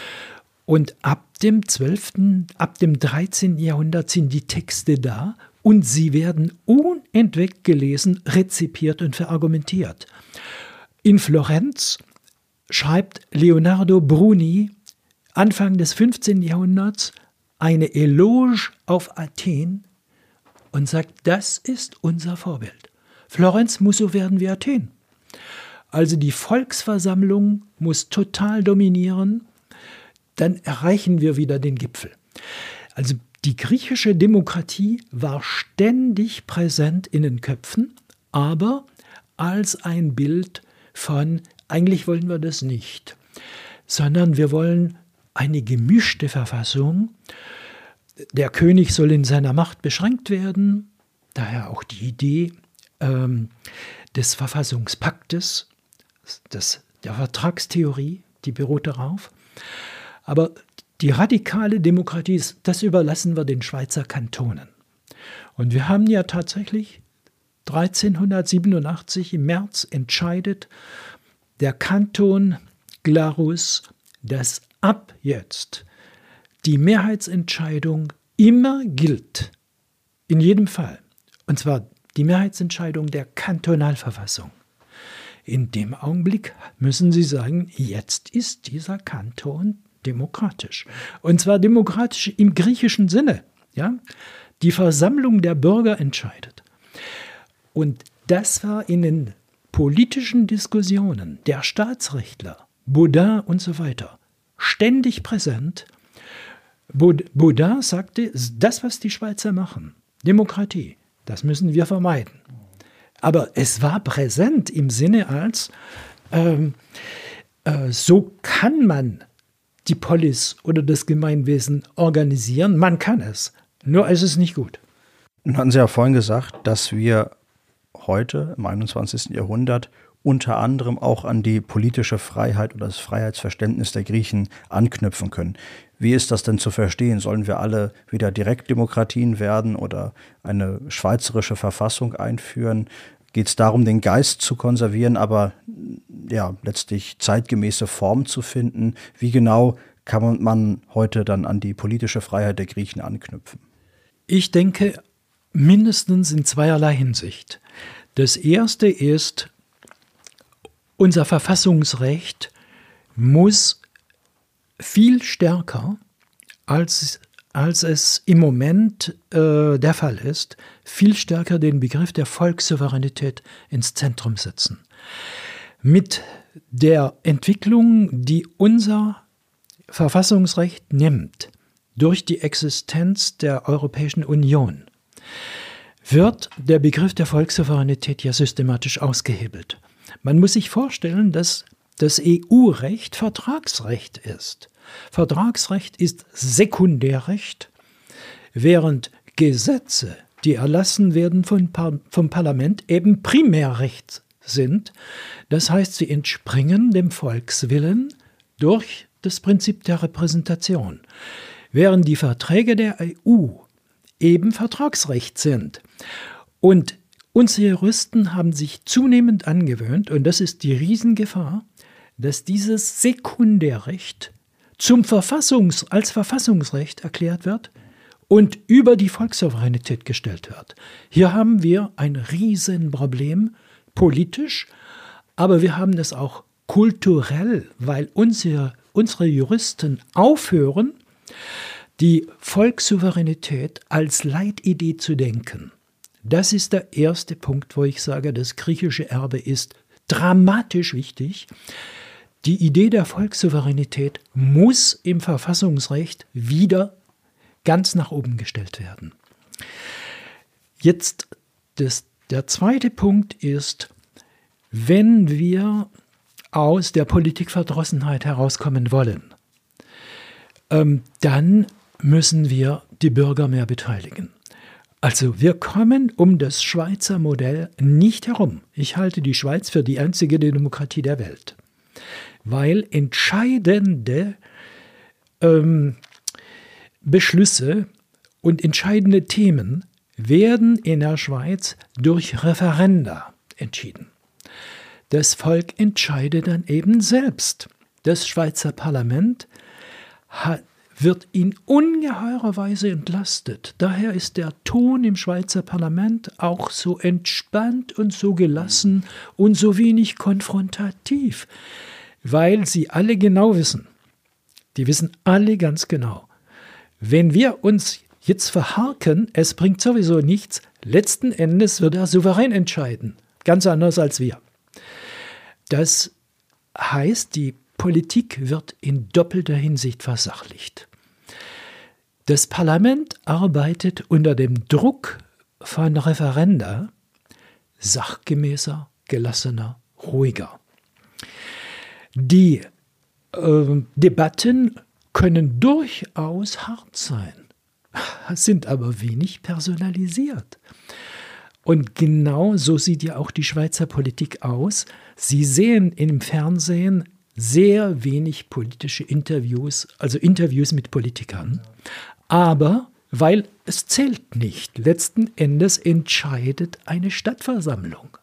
Und ab dem zwölften, ab dem dreizehnten Jahrhundert sind die Texte da und sie werden unentwegt gelesen, rezipiert und verargumentiert. In Florenz schreibt Leonardo Bruni Anfang des fünfzehnten Jahrhunderts eine Eloge auf Athen und sagt, das ist unser Vorbild. Florenz muss so werden wie Athen. Also die Volksversammlung muss total dominieren, dann erreichen wir wieder den Gipfel. Also die griechische Demokratie war ständig präsent in den Köpfen, aber als ein Bild von, eigentlich wollen wir das nicht, sondern wir wollen eine gemischte Verfassung. Der König soll in seiner Macht beschränkt werden, daher auch die Idee ähm, des Verfassungspaktes, des, der Vertragstheorie, die beruht darauf. Aber die radikale Demokratie, das überlassen wir den Schweizer Kantonen. Und wir haben ja tatsächlich dreizehnhundertsiebenundachtzig im März entscheidet der Kanton Glarus, dass ab jetzt die Mehrheitsentscheidung immer gilt, in jedem Fall. Und zwar die Mehrheitsentscheidung der Kantonalverfassung. In dem Augenblick müssen Sie sagen, jetzt ist dieser Kanton demokratisch. Und zwar demokratisch im griechischen Sinne. Ja? Die Versammlung der Bürger entscheidet. Und das war in den politischen Diskussionen der Staatsrechtler, Baudin und so weiter, ständig präsent. Baudin sagte, das, was die Schweizer machen, Demokratie, das müssen wir vermeiden. Aber es war präsent im Sinne als, ähm, äh, so kann man die Polis oder das Gemeinwesen organisieren. Man kann es, nur ist es nicht gut. Nun hatten Sie ja vorhin gesagt, dass wir heute im einundzwanzigsten Jahrhundert unter anderem auch an die politische Freiheit oder das Freiheitsverständnis der Griechen anknüpfen können. Wie ist das denn zu verstehen? Sollen wir alle wieder Direktdemokratien werden oder eine schweizerische Verfassung einführen? Geht es darum, den Geist zu konservieren, aber ja, letztlich zeitgemäße Form zu finden? Wie genau kann man heute dann an die politische Freiheit der Griechen anknüpfen? Ich denke, mindestens in zweierlei Hinsicht. Das erste ist, unser Verfassungsrecht muss viel stärker, als, als es im Moment äh, der Fall ist, viel stärker den Begriff der Volkssouveränität ins Zentrum setzen. Mit der Entwicklung, die unser Verfassungsrecht nimmt, durch die Existenz der Europäischen Union, wird der Begriff der Volkssouveränität ja systematisch ausgehebelt. Man muss sich vorstellen, dass das E U-Recht Vertragsrecht ist. Vertragsrecht ist Sekundärrecht, während Gesetze, die erlassen werden vom, Par- vom Parlament, eben Primärrecht sind. Das heißt, sie entspringen dem Volkswillen durch das Prinzip der Repräsentation. Während die Verträge der E U eben Vertragsrecht sind. Und unsere Juristen haben sich zunehmend angewöhnt, und das ist die Riesengefahr, dass dieses Sekundärrecht zum Verfassungs-, als Verfassungsrecht erklärt wird und über die Volkssouveränität gestellt wird. Hier haben wir ein Riesenproblem, politisch, aber wir haben das auch kulturell, weil unsere, unsere Juristen aufhören, die Volkssouveränität als Leitidee zu denken. Das ist der erste Punkt, wo ich sage, das griechische Erbe ist dramatisch wichtig. Die Idee der Volkssouveränität muss im Verfassungsrecht wieder ganz nach oben gestellt werden. Jetzt das, der zweite Punkt ist, wenn wir aus der Politikverdrossenheit herauskommen wollen, ähm, dann müssen wir die Bürger mehr beteiligen. Also wir kommen um das Schweizer Modell nicht herum. Ich halte die Schweiz für die einzige Demokratie der Welt, weil entscheidende ähm, Beschlüsse und entscheidende Themen werden in der Schweiz durch Referenda entschieden. Das Volk entscheidet dann eben selbst. Das Schweizer Parlament hat wird in ungeheurer Weise entlastet. Daher ist der Ton im Schweizer Parlament auch so entspannt und so gelassen und so wenig konfrontativ, weil sie alle genau wissen, die wissen alle ganz genau, wenn wir uns jetzt verharken, es bringt sowieso nichts, letzten Endes wird er souverän entscheiden, ganz anders als wir. Das heißt, die Politik wird in doppelter Hinsicht versachlicht. Das Parlament arbeitet unter dem Druck von Referenda sachgemäßer, gelassener, ruhiger. Die äh, Debatten können durchaus hart sein, sind aber wenig personalisiert. Und genau so sieht ja auch die Schweizer Politik aus. Sie sehen im Fernsehen sehr wenig politische Interviews, also Interviews mit Politikern. Aber weil es zählt nicht. Letzten Endes entscheidet eine Stadtversammlung.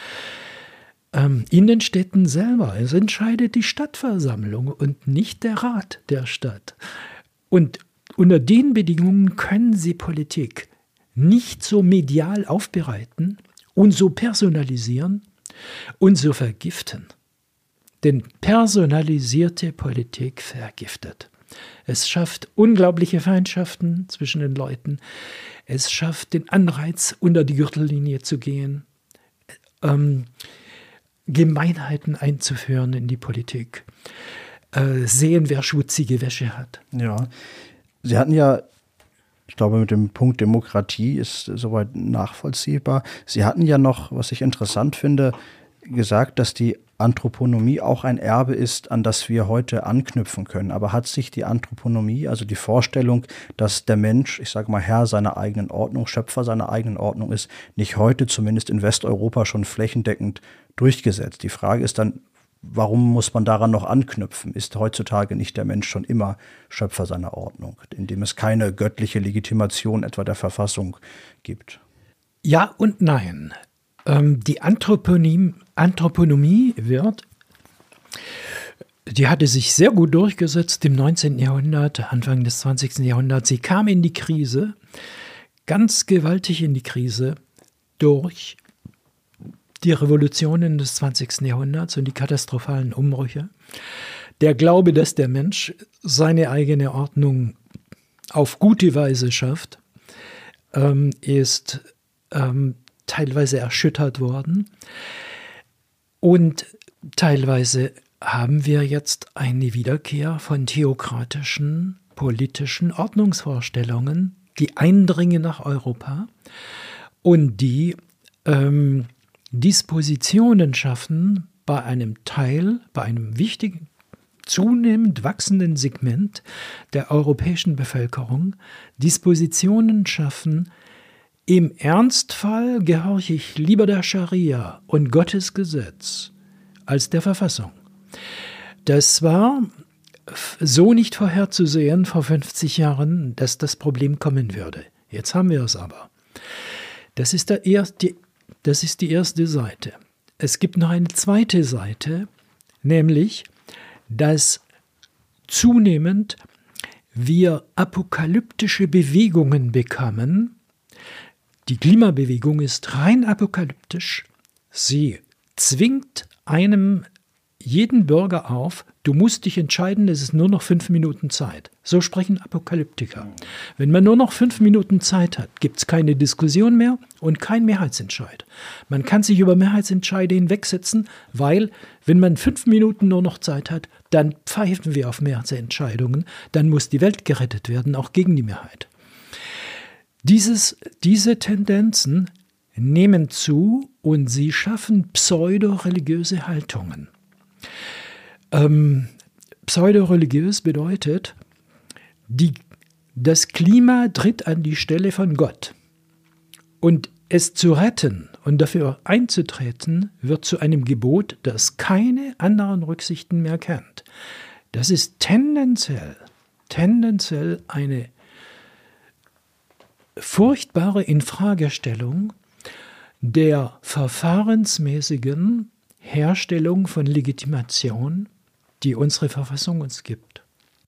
Ähm, in den Städten selber, es entscheidet die Stadtversammlung und nicht der Rat der Stadt. Und unter den Bedingungen können Sie Politik nicht so medial aufbereiten und so personalisieren und so vergiften. Denn personalisierte Politik vergiftet. Es schafft unglaubliche Feindschaften zwischen den Leuten. Es schafft den Anreiz, unter die Gürtellinie zu gehen, ähm, Gemeinheiten einzuführen in die Politik. äh, sehen, wer schmutzige Wäsche hat. Ja, Sie hatten ja, ich glaube, mit dem Punkt Demokratie ist soweit nachvollziehbar. Sie hatten ja noch, was ich interessant finde, gesagt, dass die Anthroponomie auch ein Erbe ist, an das wir heute anknüpfen können. Aber hat sich die Anthroponomie, also die Vorstellung, dass der Mensch, ich sage mal, Herr seiner eigenen Ordnung, Schöpfer seiner eigenen Ordnung ist, nicht heute, zumindest in Westeuropa, schon flächendeckend durchgesetzt? Die Frage ist dann, warum muss man daran noch anknüpfen? Ist heutzutage nicht der Mensch schon immer Schöpfer seiner Ordnung, indem es keine göttliche Legitimation etwa der Verfassung gibt? Ja und nein. Ähm, die Anthroponie, Anthroponomie wird, die hatte sich sehr gut durchgesetzt im neunzehnten Jahrhundert, Anfang des zwanzigsten Jahrhunderts. Sie kam in die Krise, ganz gewaltig in die Krise, durch die Revolutionen des zwanzigsten Jahrhunderts und die katastrophalen Umbrüche. Der Glaube, dass der Mensch seine eigene Ordnung auf gute Weise schafft, ähm, ist ähm, teilweise erschüttert worden. Und teilweise haben wir jetzt eine Wiederkehr von theokratischen politischen Ordnungsvorstellungen, die eindringen nach Europa und die ähm, Dispositionen schaffen bei einem Teil, bei einem wichtigen, zunehmend wachsenden Segment der europäischen Bevölkerung, Dispositionen schaffen, im Ernstfall gehorche ich lieber der Scharia und Gottes Gesetz als der Verfassung. Das war so nicht vorherzusehen vor fünfzig Jahren, dass das Problem kommen würde. Jetzt haben wir es aber. Das ist, der erste, das ist die erste Seite. Es gibt noch eine zweite Seite, nämlich, dass zunehmend wir apokalyptische Bewegungen bekommen. Die Klimabewegung ist rein apokalyptisch. Sie zwingt einem jeden Bürger auf, du musst dich entscheiden, es ist nur noch fünf Minuten Zeit. So sprechen Apokalyptiker. Wenn man nur noch fünf Minuten Zeit hat, gibt es keine Diskussion mehr und kein Mehrheitsentscheid. Man kann sich über Mehrheitsentscheide hinwegsetzen, weil, wenn man fünf Minuten nur noch Zeit hat, dann pfeifen wir auf Mehrheitsentscheidungen, dann muss die Welt gerettet werden, auch gegen die Mehrheit. Dieses, diese Tendenzen nehmen zu und sie schaffen pseudoreligiöse Haltungen. Ähm, pseudoreligiös bedeutet, die, das Klima tritt an die Stelle von Gott. Und es zu retten und dafür einzutreten, wird zu einem Gebot, das keine anderen Rücksichten mehr kennt. Das ist tendenziell, tendenziell eine furchtbare Infragestellung der verfahrensmäßigen Herstellung von Legitimation, die unsere Verfassung uns gibt.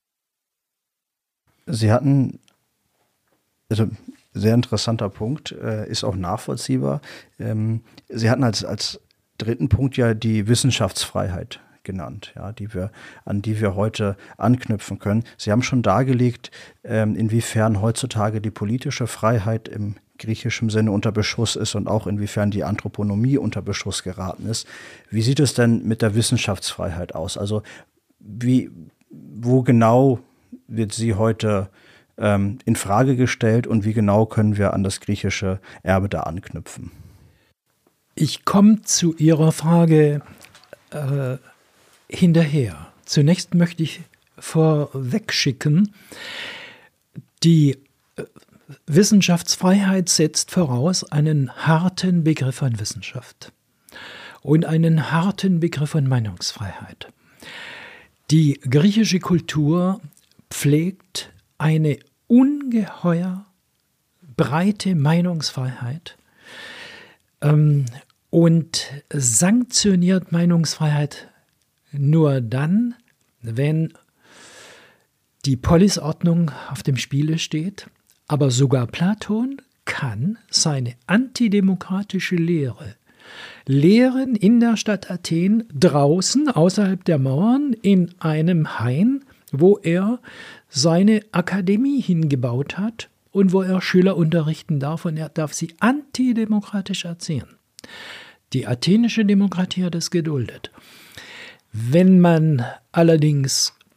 Sie hatten, also sehr interessanter Punkt, äh, ist auch nachvollziehbar. Ähm, Sie hatten als, als dritten Punkt ja die Wissenschaftsfreiheit genannt, ja, die wir, an die wir heute anknüpfen können. Sie haben schon dargelegt, ähm, inwiefern heutzutage die politische Freiheit im griechischen Sinne unter Beschuss ist und auch inwiefern die Anthroponomie unter Beschuss geraten ist. Wie sieht es denn mit der Wissenschaftsfreiheit aus? Also wie, wo genau wird sie heute ähm, in Frage gestellt und wie genau können wir an das griechische Erbe da anknüpfen? Ich komme zu Ihrer Frage äh, hinterher. Zunächst möchte ich vorwegschicken, die Wissenschaftsfreiheit setzt voraus einen harten Begriff von Wissenschaft und einen harten Begriff von Meinungsfreiheit. Die griechische Kultur pflegt eine ungeheuer breite Meinungsfreiheit ähm, und sanktioniert Meinungsfreiheit nur dann, wenn die Polisordnung auf dem Spiele steht. Aber sogar Platon kann seine antidemokratische Lehre lehren in der Stadt Athen, draußen, außerhalb der Mauern, in einem Hain, wo er seine Akademie hingebaut hat und wo er Schüler unterrichten darf, und er darf sie antidemokratisch erziehen. Die athenische Demokratie hat es geduldet. Wenn man allerdings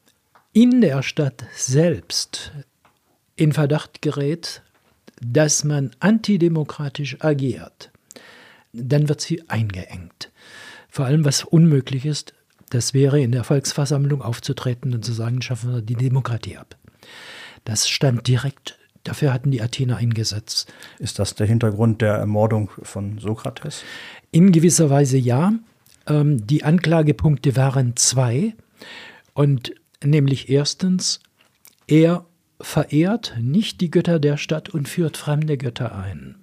in der Stadt selbst in Verdacht gerät, dass man antidemokratisch agiert, dann wird sie eingeengt. Vor allem, was unmöglich ist, das wäre in der Volksversammlung aufzutreten und zu sagen, schaffen wir die Demokratie ab. Das stand direkt, dafür hatten die Athener eingesetzt. Ist das der Hintergrund der Ermordung von Sokrates? In gewisser Weise ja. Ähm, die Anklagepunkte waren zwei. Und nämlich erstens, er verehrt nicht die Götter der Stadt und führt fremde Götter ein.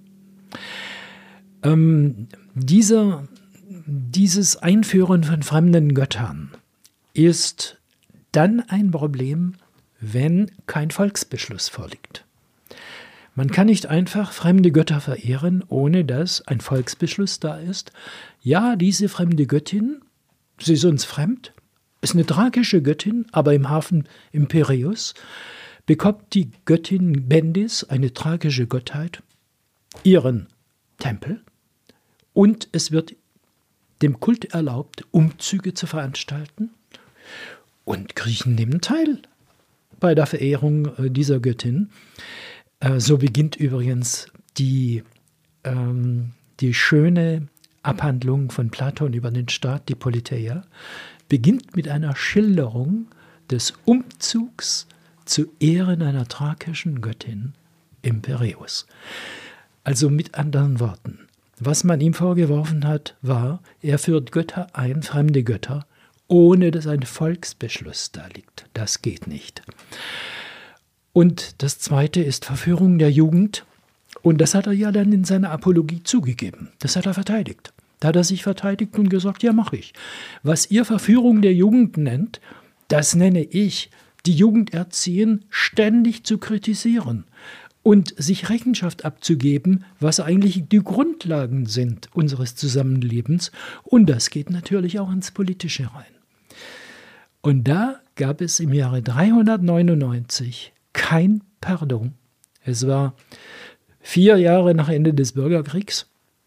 Ähm, dieser, dieses Einführen von fremden Göttern ist dann ein Problem, wenn kein Volksbeschluss vorliegt. Man kann nicht einfach fremde Götter verehren, ohne dass ein Volksbeschluss da ist. Ja, diese fremde Göttin, sie ist uns fremd, ist eine tragische Göttin, aber im Hafen im Piräus bekommt die Göttin Bendis, eine tragische Gottheit, ihren Tempel und es wird dem Kult erlaubt, Umzüge zu veranstalten und Griechen nehmen teil bei der Verehrung dieser Göttin. So beginnt übrigens die, ähm, die schöne Abhandlung von Platon über den Staat, die Politeia, beginnt mit einer Schilderung des Umzugs zu Ehren einer thrakischen Göttin im Piräus. Also mit anderen Worten, was man ihm vorgeworfen hat, war, er führt Götter ein, fremde Götter, ohne dass ein Volksbeschluss da liegt. Das geht nicht. Und das Zweite ist Verführung der Jugend. Und das hat er ja dann in seiner Apologie zugegeben. Das hat er verteidigt. Da hat er sich verteidigt und gesagt, ja, mache ich. Was ihr Verführung der Jugend nennt, das nenne ich, die Jugend erziehen, ständig zu kritisieren und sich Rechenschaft abzugeben, was eigentlich die Grundlagen sind unseres Zusammenlebens. Und das geht natürlich auch ins Politische rein. Und da gab es im Jahre dreihundertneunundneunzig kein Pardon. Es war vier Jahre nach Ende des Bürgerkriegs.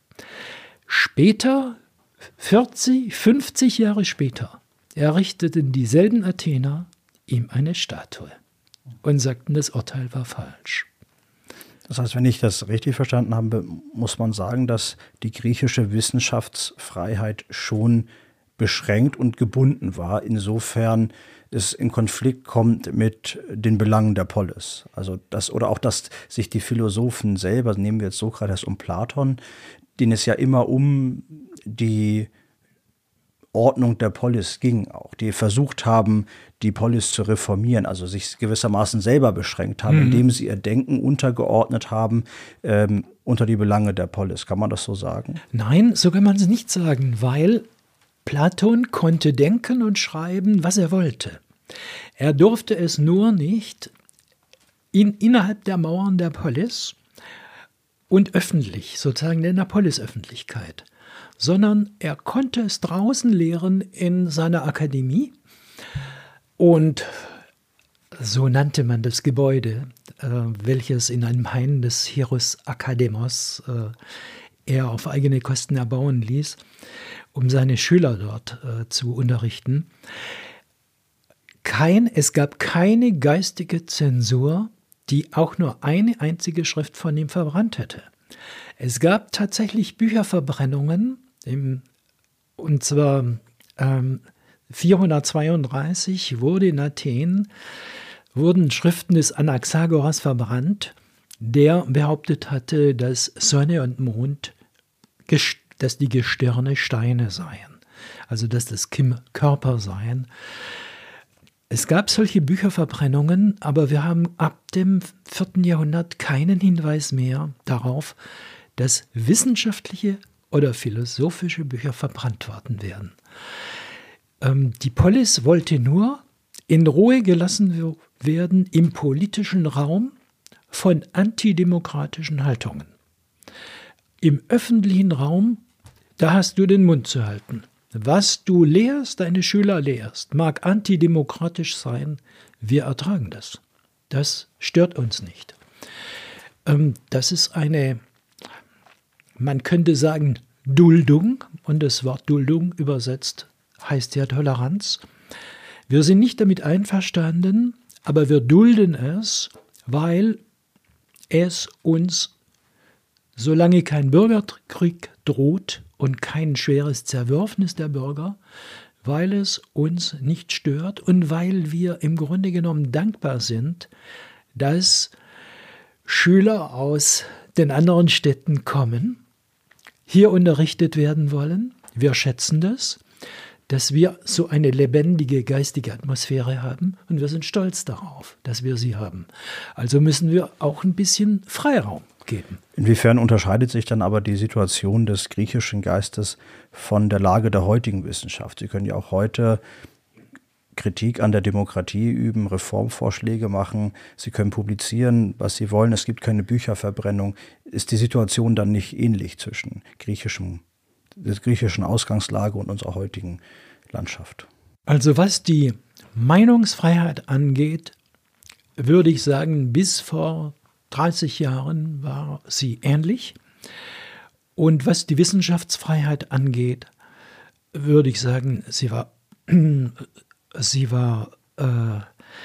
Später, vierzig, fünfzig Jahre später, errichteten dieselben Athener ihm eine Statue und sagten, das Urteil war falsch. Das heißt, wenn ich das richtig verstanden habe, muss man sagen, dass die griechische Wissenschaftsfreiheit schon beschränkt und gebunden war, insofern es in Konflikt kommt mit den Belangen der Polis. Also das, oder auch, dass sich die Philosophen selber, nehmen wir jetzt Sokrates und Platon, denen es ja immer um die Ordnung der Polis ging auch, die versucht haben, die Polis zu reformieren, also sich gewissermaßen selber beschränkt haben, mhm. indem sie ihr Denken untergeordnet haben ähm, unter die Belange der Polis. Kann man das so sagen? Nein, so kann man es nicht sagen, weil Platon konnte denken und schreiben, was er wollte. Er durfte es nur nicht in, innerhalb der Mauern der Polis und öffentlich, sozusagen in der Polisöffentlichkeit, sondern er konnte es draußen lehren in seiner Akademie. Und so nannte man das Gebäude, äh, welches in einem Hain des Hieros Akademos äh, er auf eigene Kosten erbauen ließ, um seine Schüler dort äh, zu unterrichten. Kein, es gab keine geistige Zensur, die auch nur eine einzige Schrift von ihm verbrannt hätte. Es gab tatsächlich Bücherverbrennungen, im, und zwar ähm, vierhundertzweiunddreißig wurde in Athen, wurden Schriften des Anaxagoras verbrannt, der behauptet hatte, dass Sonne und Mond, dass die Gestirne Steine seien, also dass das Körper seien. Es gab solche Bücherverbrennungen, aber wir haben ab dem vierten Jahrhundert keinen Hinweis mehr darauf, dass wissenschaftliche oder philosophische Bücher verbrannt worden wären. Ähm, die Polis wollte nur in Ruhe gelassen werden im politischen Raum von antidemokratischen Haltungen. Im öffentlichen Raum, da hast du den Mund zu halten. Was du lehrst, deine Schüler lehrst, mag antidemokratisch sein, wir ertragen das. Das stört uns nicht. Ähm, das ist eine, man könnte sagen, Duldung, und das Wort Duldung übersetzt heißt ja Toleranz. Wir sind nicht damit einverstanden, aber wir dulden es, weil es uns, solange kein Bürgerkrieg droht und kein schweres Zerwürfnis der Bürger, weil es uns nicht stört und weil wir im Grunde genommen dankbar sind, dass Schüler aus den anderen Städten kommen, hier unterrichtet werden wollen. Wir schätzen das, dass wir so eine lebendige geistige Atmosphäre haben und wir sind stolz darauf, dass wir sie haben. Also müssen wir auch ein bisschen Freiraum geben. Inwiefern unterscheidet sich dann aber die Situation des griechischen Geistes von der Lage der heutigen Wissenschaft? Sie können ja auch heute Kritik an der Demokratie üben, Reformvorschläge machen. Sie können publizieren, was Sie wollen. Es gibt keine Bücherverbrennung. Ist die Situation dann nicht ähnlich zwischen griechischem, der griechischen Ausgangslage und unserer heutigen Landschaft? Also was die Meinungsfreiheit angeht, würde ich sagen, bis vor dreißig Jahren war sie ähnlich. Und was die Wissenschaftsfreiheit angeht, würde ich sagen, sie war, sie war äh,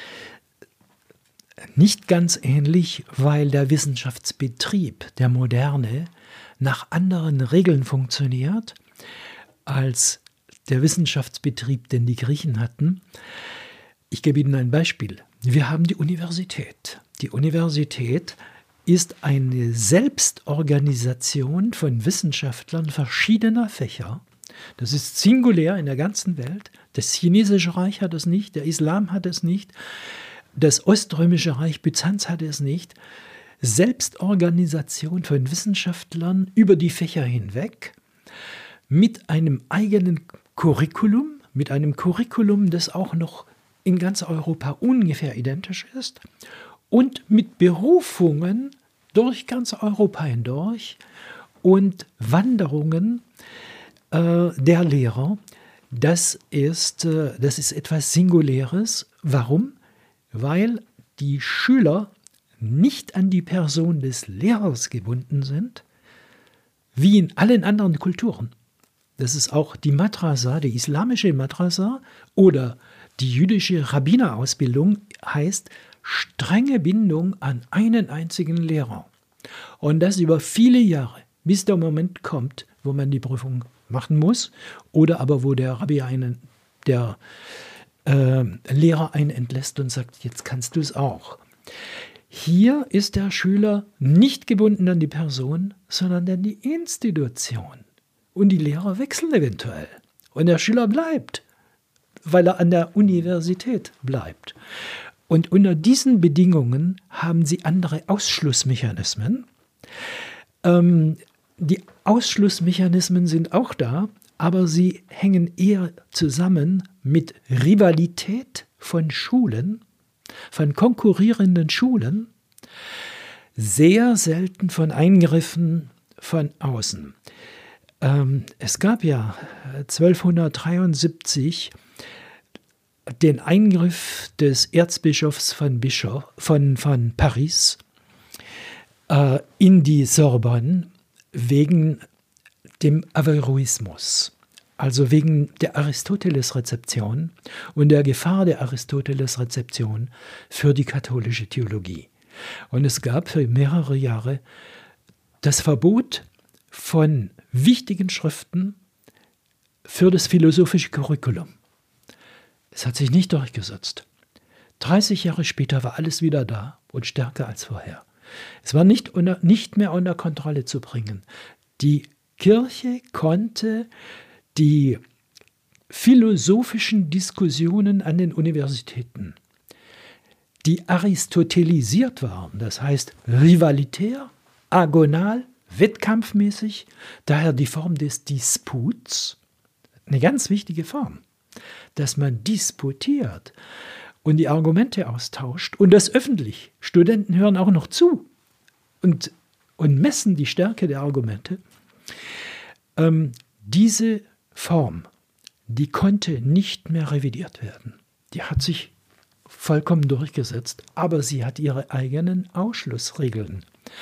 nicht ganz ähnlich, weil der Wissenschaftsbetrieb der Moderne nach anderen Regeln funktioniert als der Wissenschaftsbetrieb, den die Griechen hatten. Ich gebe Ihnen ein Beispiel. Wir haben die Universität. Die Universität ist eine Selbstorganisation von Wissenschaftlern verschiedener Fächer. Das ist singulär in der ganzen Welt. Das chinesische Reich hat es nicht, der Islam hat es nicht, das oströmische Reich Byzanz hat es nicht. Selbstorganisation von Wissenschaftlern über die Fächer hinweg mit einem eigenen Curriculum, mit einem Curriculum, das auch noch in ganz Europa ungefähr identisch ist und mit Berufungen durch ganz Europa hindurch und Wanderungen äh, der Lehrer. Das ist, äh, das ist etwas Singuläres. Warum? Weil die Schüler nicht an die Person des Lehrers gebunden sind, wie in allen anderen Kulturen. Das ist auch die Madrasa, die islamische Madrasa oder die jüdische Rabbinerausbildung heißt strenge Bindung an einen einzigen Lehrer. Und das über viele Jahre, bis der Moment kommt, wo man die Prüfung machen muss oder aber wo der Rabbi einen, der äh, Lehrer einen entlässt und sagt, jetzt kannst du es auch. Hier ist der Schüler nicht gebunden an die Person, sondern an die Institution. Und die Lehrer wechseln eventuell. Und der Schüler bleibt, weil er an der Universität bleibt. Und unter diesen Bedingungen haben sie andere Ausschlussmechanismen. Ähm, die Ausschlussmechanismen sind auch da, aber sie hängen eher zusammen mit Rivalität von Schulen, von konkurrierenden Schulen, sehr selten von Eingriffen von außen. Ähm, es gab ja zwölfhundertdreiundsiebzig den Eingriff des Erzbischofs von, Bischof, von, von Paris äh, in die Sorbonne wegen dem Averroismus, also wegen der Aristoteles-Rezeption und der Gefahr der Aristoteles-Rezeption für die katholische Theologie. Und es gab für mehrere Jahre das Verbot von wichtigen Schriften für das philosophische Curriculum. Es hat sich nicht durchgesetzt. dreißig Jahre später war alles wieder da und stärker als vorher. Es war nicht, unter, nicht mehr unter Kontrolle zu bringen. Die Kirche konnte die philosophischen Diskussionen an den Universitäten, die aristotelisiert waren, das heißt rivalitär, agonal, wettkampfmäßig, daher die Form des Disputs, eine ganz wichtige Form, dass man disputiert und die Argumente austauscht und das öffentlich. Studenten hören auch noch zu und, und messen die Stärke der Argumente. Ähm, diese Form, die konnte nicht mehr revidiert werden. Die hat sich vollkommen durchgesetzt, aber sie hat ihre eigenen Ausschlussregeln.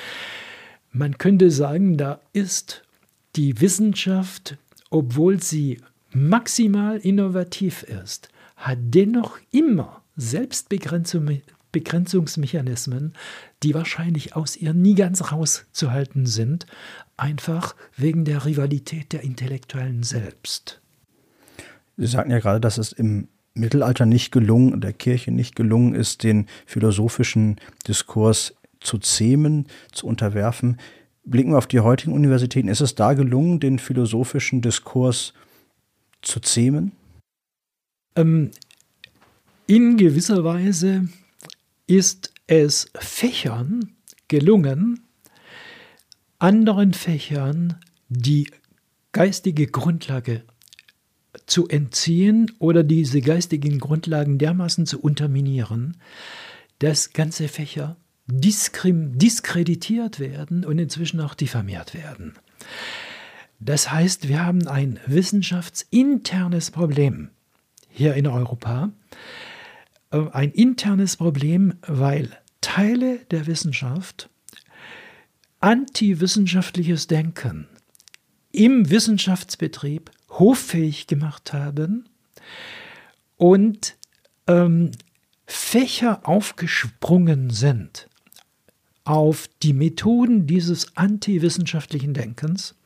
Man könnte sagen, da ist die Wissenschaft, obwohl sie maximal innovativ ist, hat dennoch immer Selbstbegrenzung, Begrenzungsmechanismen, die wahrscheinlich aus ihr nie ganz rauszuhalten sind, einfach wegen der Rivalität der Intellektuellen selbst. Sie sagten ja gerade, dass es im Mittelalter nicht gelungen, der Kirche nicht gelungen ist, den philosophischen Diskurs zu zähmen, zu unterwerfen. Blicken wir auf die heutigen Universitäten. Ist es da gelungen, den philosophischen Diskurs zu zähmen? Ähm, in gewisser Weise ist es Fächern gelungen, anderen Fächern die geistige Grundlage zu entziehen oder diese geistigen Grundlagen dermaßen zu unterminieren, dass ganze Fächer diskrim- diskreditiert werden und inzwischen auch diffamiert werden. Das heißt, wir haben ein wissenschaftsinternes Problem hier in Europa, ein internes Problem, weil Teile der Wissenschaft antiwissenschaftliches Denken im Wissenschaftsbetrieb hoffähig gemacht haben und ähm, Fächer aufgesprungen sind auf die Methoden dieses antiwissenschaftlichen Denkens,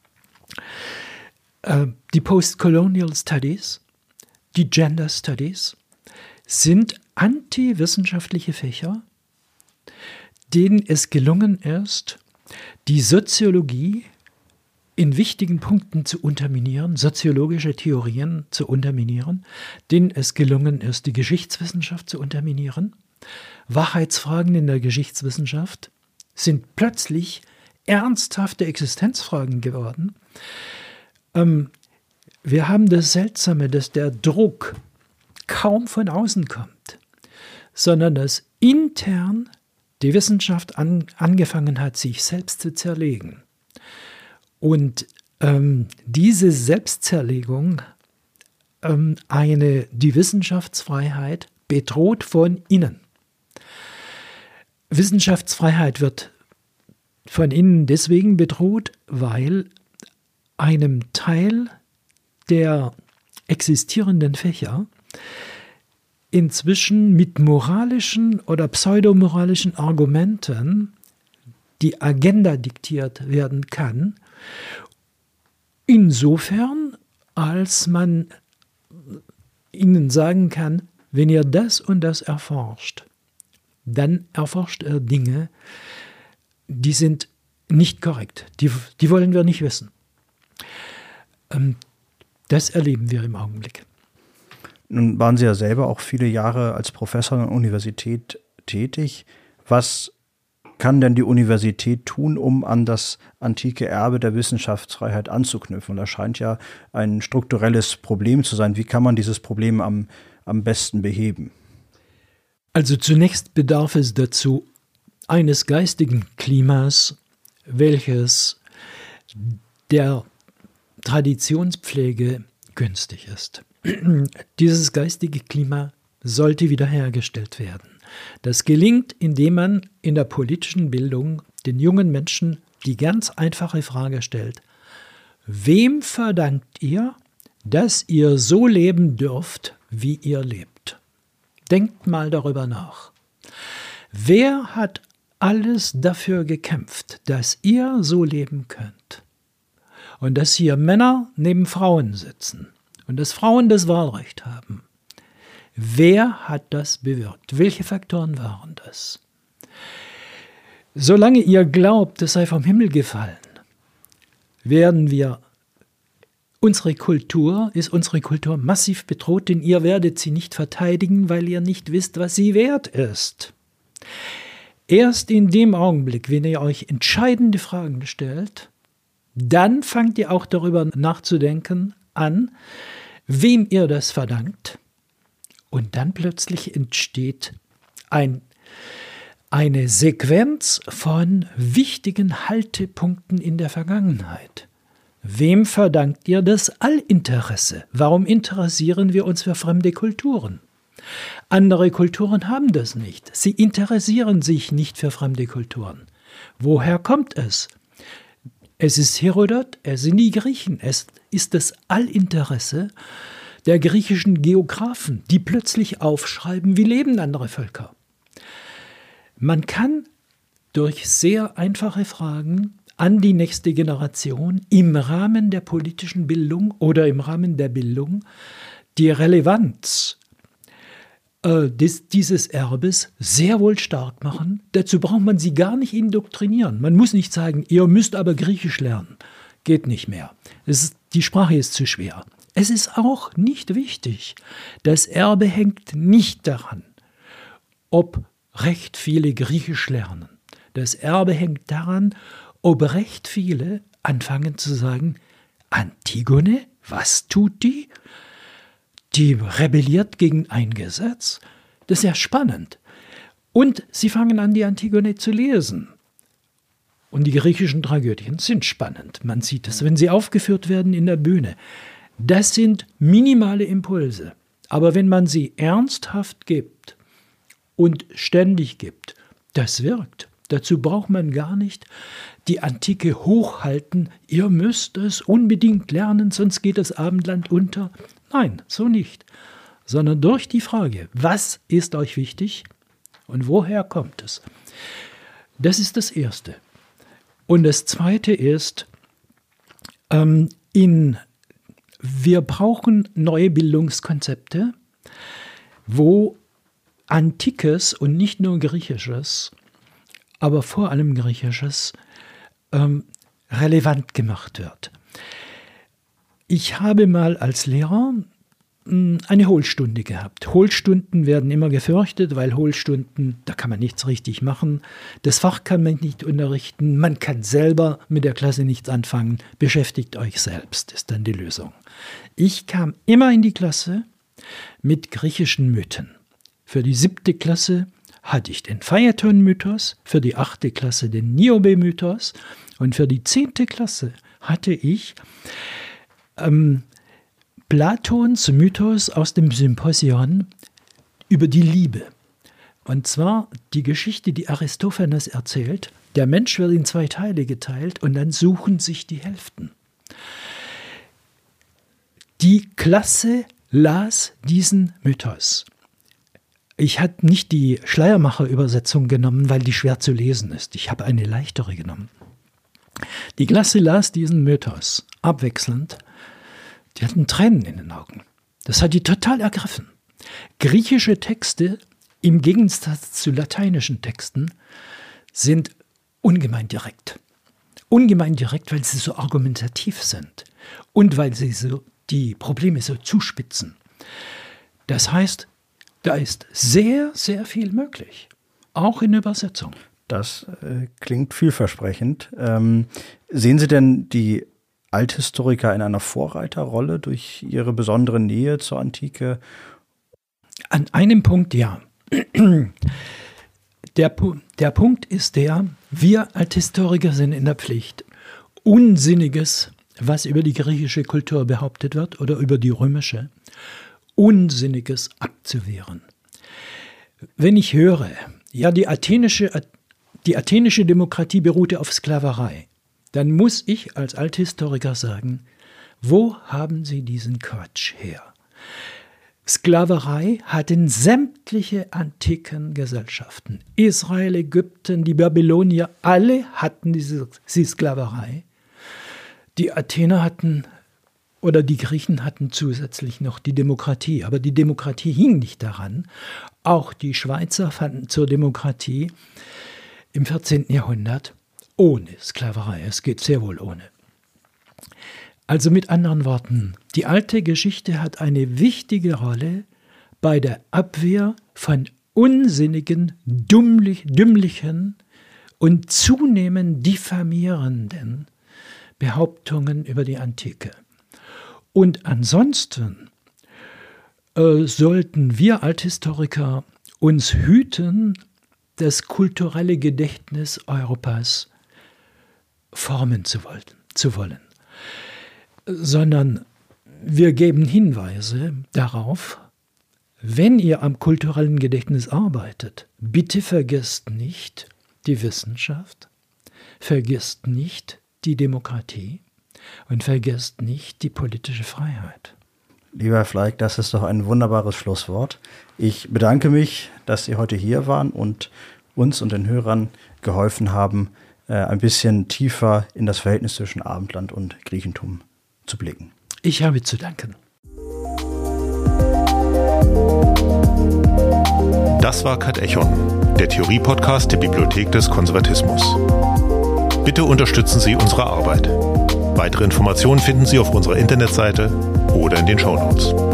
äh, die Postcolonial Studies, die Gender Studies, sind antiwissenschaftliche Fächer, denen es gelungen ist, die Soziologie in wichtigen Punkten zu unterminieren, soziologische Theorien zu unterminieren, denen es gelungen ist, die Geschichtswissenschaft zu unterminieren. Wahrheitsfragen in der Geschichtswissenschaft sind plötzlich ernsthafte Existenzfragen geworden. Ähm, wir haben das Seltsame, dass der Druck kaum von außen kommt, sondern dass intern die Wissenschaft an, angefangen hat, sich selbst zu zerlegen. Und ähm, diese Selbstzerlegung, ähm, eine, die Wissenschaftsfreiheit bedroht von innen. Wissenschaftsfreiheit wird von innen deswegen bedroht, weil einem Teil der existierenden Fächer inzwischen mit moralischen oder pseudomoralischen Argumenten die Agenda diktiert werden kann, insofern, als man ihnen sagen kann, wenn ihr das und das erforscht, dann erforscht er Dinge, die sind nicht korrekt, die, die wollen wir nicht wissen. Ähm, das erleben wir im Augenblick. Nun waren Sie ja selber auch viele Jahre als Professor an der Universität tätig. Was kann denn die Universität tun, um an das antike Erbe der Wissenschaftsfreiheit anzuknüpfen? Und das scheint ja ein strukturelles Problem zu sein. Wie kann man dieses Problem am, am besten beheben? Also zunächst bedarf es dazu eines geistigen Klimas, welches der Traditionspflege günstig ist. Dieses geistige Klima sollte wiederhergestellt werden. Das gelingt, indem man in der politischen Bildung den jungen Menschen die ganz einfache Frage stellt: Wem verdankt ihr, dass ihr so leben dürft, wie ihr lebt? Denkt mal darüber nach. Wer hat alles dafür gekämpft, dass ihr so leben könnt? Und dass hier Männer neben Frauen sitzen und dass Frauen das Wahlrecht haben. Wer hat das bewirkt? Welche Faktoren waren das? Solange ihr glaubt, es sei vom Himmel gefallen, werden wir, unsere Kultur, ist unsere Kultur massiv bedroht, denn ihr werdet sie nicht verteidigen, weil ihr nicht wisst, was sie wert ist. Erst in dem Augenblick, wenn ihr euch entscheidende Fragen stellt, dann fangt ihr auch darüber nachzudenken an, wem ihr das verdankt. Und dann plötzlich entsteht ein, eine Sequenz von wichtigen Haltepunkten in der Vergangenheit. Wem verdankt ihr das Allinteresse? Warum interessieren wir uns für fremde Kulturen? Andere Kulturen haben das nicht. Sie interessieren sich nicht für fremde Kulturen. Woher kommt es? Es ist Herodot, es sind die Griechen, es ist das Allinteresse, der griechischen Geographen, die plötzlich aufschreiben, wie leben andere Völker. Man kann durch sehr einfache Fragen an die nächste Generation im Rahmen der politischen Bildung oder im Rahmen der Bildung die Relevanz äh, des, dieses Erbes sehr wohl stark machen. Dazu braucht man sie gar nicht indoktrinieren. Man muss nicht sagen, ihr müsst aber Griechisch lernen. Geht nicht mehr. Es ist, die Sprache ist zu schwer. Es ist auch nicht wichtig. Das Erbe hängt nicht daran, ob recht viele Griechisch lernen. Das Erbe hängt daran, ob recht viele anfangen zu sagen, Antigone, was tut die? Die rebelliert gegen ein Gesetz. Das ist ja spannend. Und sie fangen an, die Antigone zu lesen. Und die griechischen Tragödien sind spannend. Man sieht es, wenn sie aufgeführt werden in der Bühne. Das sind minimale Impulse. Aber wenn man sie ernsthaft gibt und ständig gibt, das wirkt. Dazu braucht man gar nicht die Antike hochhalten. Ihr müsst es unbedingt lernen, sonst geht das Abendland unter. Nein, so nicht. Sondern durch die Frage, was ist euch wichtig und woher kommt es? Das ist das Erste. Und das Zweite ist, ähm, in, wir brauchen neue Bildungskonzepte, wo Antikes und nicht nur Griechisches, aber vor allem Griechisches, ähm, relevant gemacht wird. Ich habe mal als Lehrer mh, eine Hohlstunde gehabt. Hohlstunden werden immer gefürchtet, weil Hohlstunden, da kann man nichts richtig machen. Das Fach kann man nicht unterrichten. Man kann selber mit der Klasse nichts anfangen. Beschäftigt euch selbst, ist dann die Lösung. Ich kam immer in die Klasse mit griechischen Mythen. Für die siebte Klasse hatte ich den Phaeton-Mythos, für die achte Klasse den Niobe-Mythos und für die zehnte Klasse hatte ich ähm, Platons Mythos aus dem Symposion über die Liebe. Und zwar die Geschichte, die Aristophanes erzählt. Der Mensch wird in zwei Teile geteilt und dann suchen sich die Hälften. Die Klasse las diesen Mythos. Ich habe nicht die Schleiermacher-Übersetzung genommen, weil die schwer zu lesen ist. Ich habe eine leichtere genommen. Die Klasse las diesen Mythos abwechselnd. Die hatten Tränen in den Augen. Das hat die total ergriffen. Griechische Texte, im Gegensatz zu lateinischen Texten, sind ungemein direkt. Ungemein direkt, weil sie so argumentativ sind und weil sie so die Probleme so zuspitzen. Das heißt, da ist sehr, sehr viel möglich, auch in Übersetzung. Das äh, klingt vielversprechend. Ähm, sehen Sie denn die Althistoriker in einer Vorreiterrolle durch ihre besondere Nähe zur Antike? An einem Punkt ja. Der, der Punkt ist der, wir Althistoriker sind in der Pflicht, Unsinniges, was über die griechische Kultur behauptet wird oder über die römische, Unsinniges abzuwehren. Wenn ich höre, ja, die athenische, die athenische Demokratie beruhte auf Sklaverei, dann muss ich als Althistoriker sagen, wo haben Sie diesen Quatsch her? Sklaverei hatten sämtliche antiken Gesellschaften. Israel, Ägypten, die Babylonier, alle hatten diese, diese Sklaverei. Die Athener hatten oder die Griechen hatten zusätzlich noch die Demokratie. Aber die Demokratie hing nicht daran. Auch die Schweizer fanden zur Demokratie im vierzehnten Jahrhundert ohne Sklaverei. Es geht sehr wohl ohne. Also mit anderen Worten, die alte Geschichte hat eine wichtige Rolle bei der Abwehr von unsinnigen, dummlich, dümmlichen und zunehmend diffamierenden Behauptungen über die Antike. Und ansonsten äh, sollten wir Althistoriker uns hüten, das kulturelle Gedächtnis Europas formen zu wollen, zu wollen. Sondern wir geben Hinweise darauf, wenn ihr am kulturellen Gedächtnis arbeitet, bitte vergesst nicht die Wissenschaft, vergesst nicht die Demokratie und vergesst nicht die politische Freiheit. Lieber Herr Fleig, das ist doch ein wunderbares Schlusswort. Ich bedanke mich, dass Sie heute hier waren und uns und den Hörern geholfen haben, ein bisschen tiefer in das Verhältnis zwischen Abendland und Griechentum zu blicken. Ich habe zu danken. Das war Katechon, der Theorie-Podcast der Bibliothek des Konservatismus. Bitte unterstützen Sie unsere Arbeit. Weitere Informationen finden Sie auf unserer Internetseite oder in den Shownotes.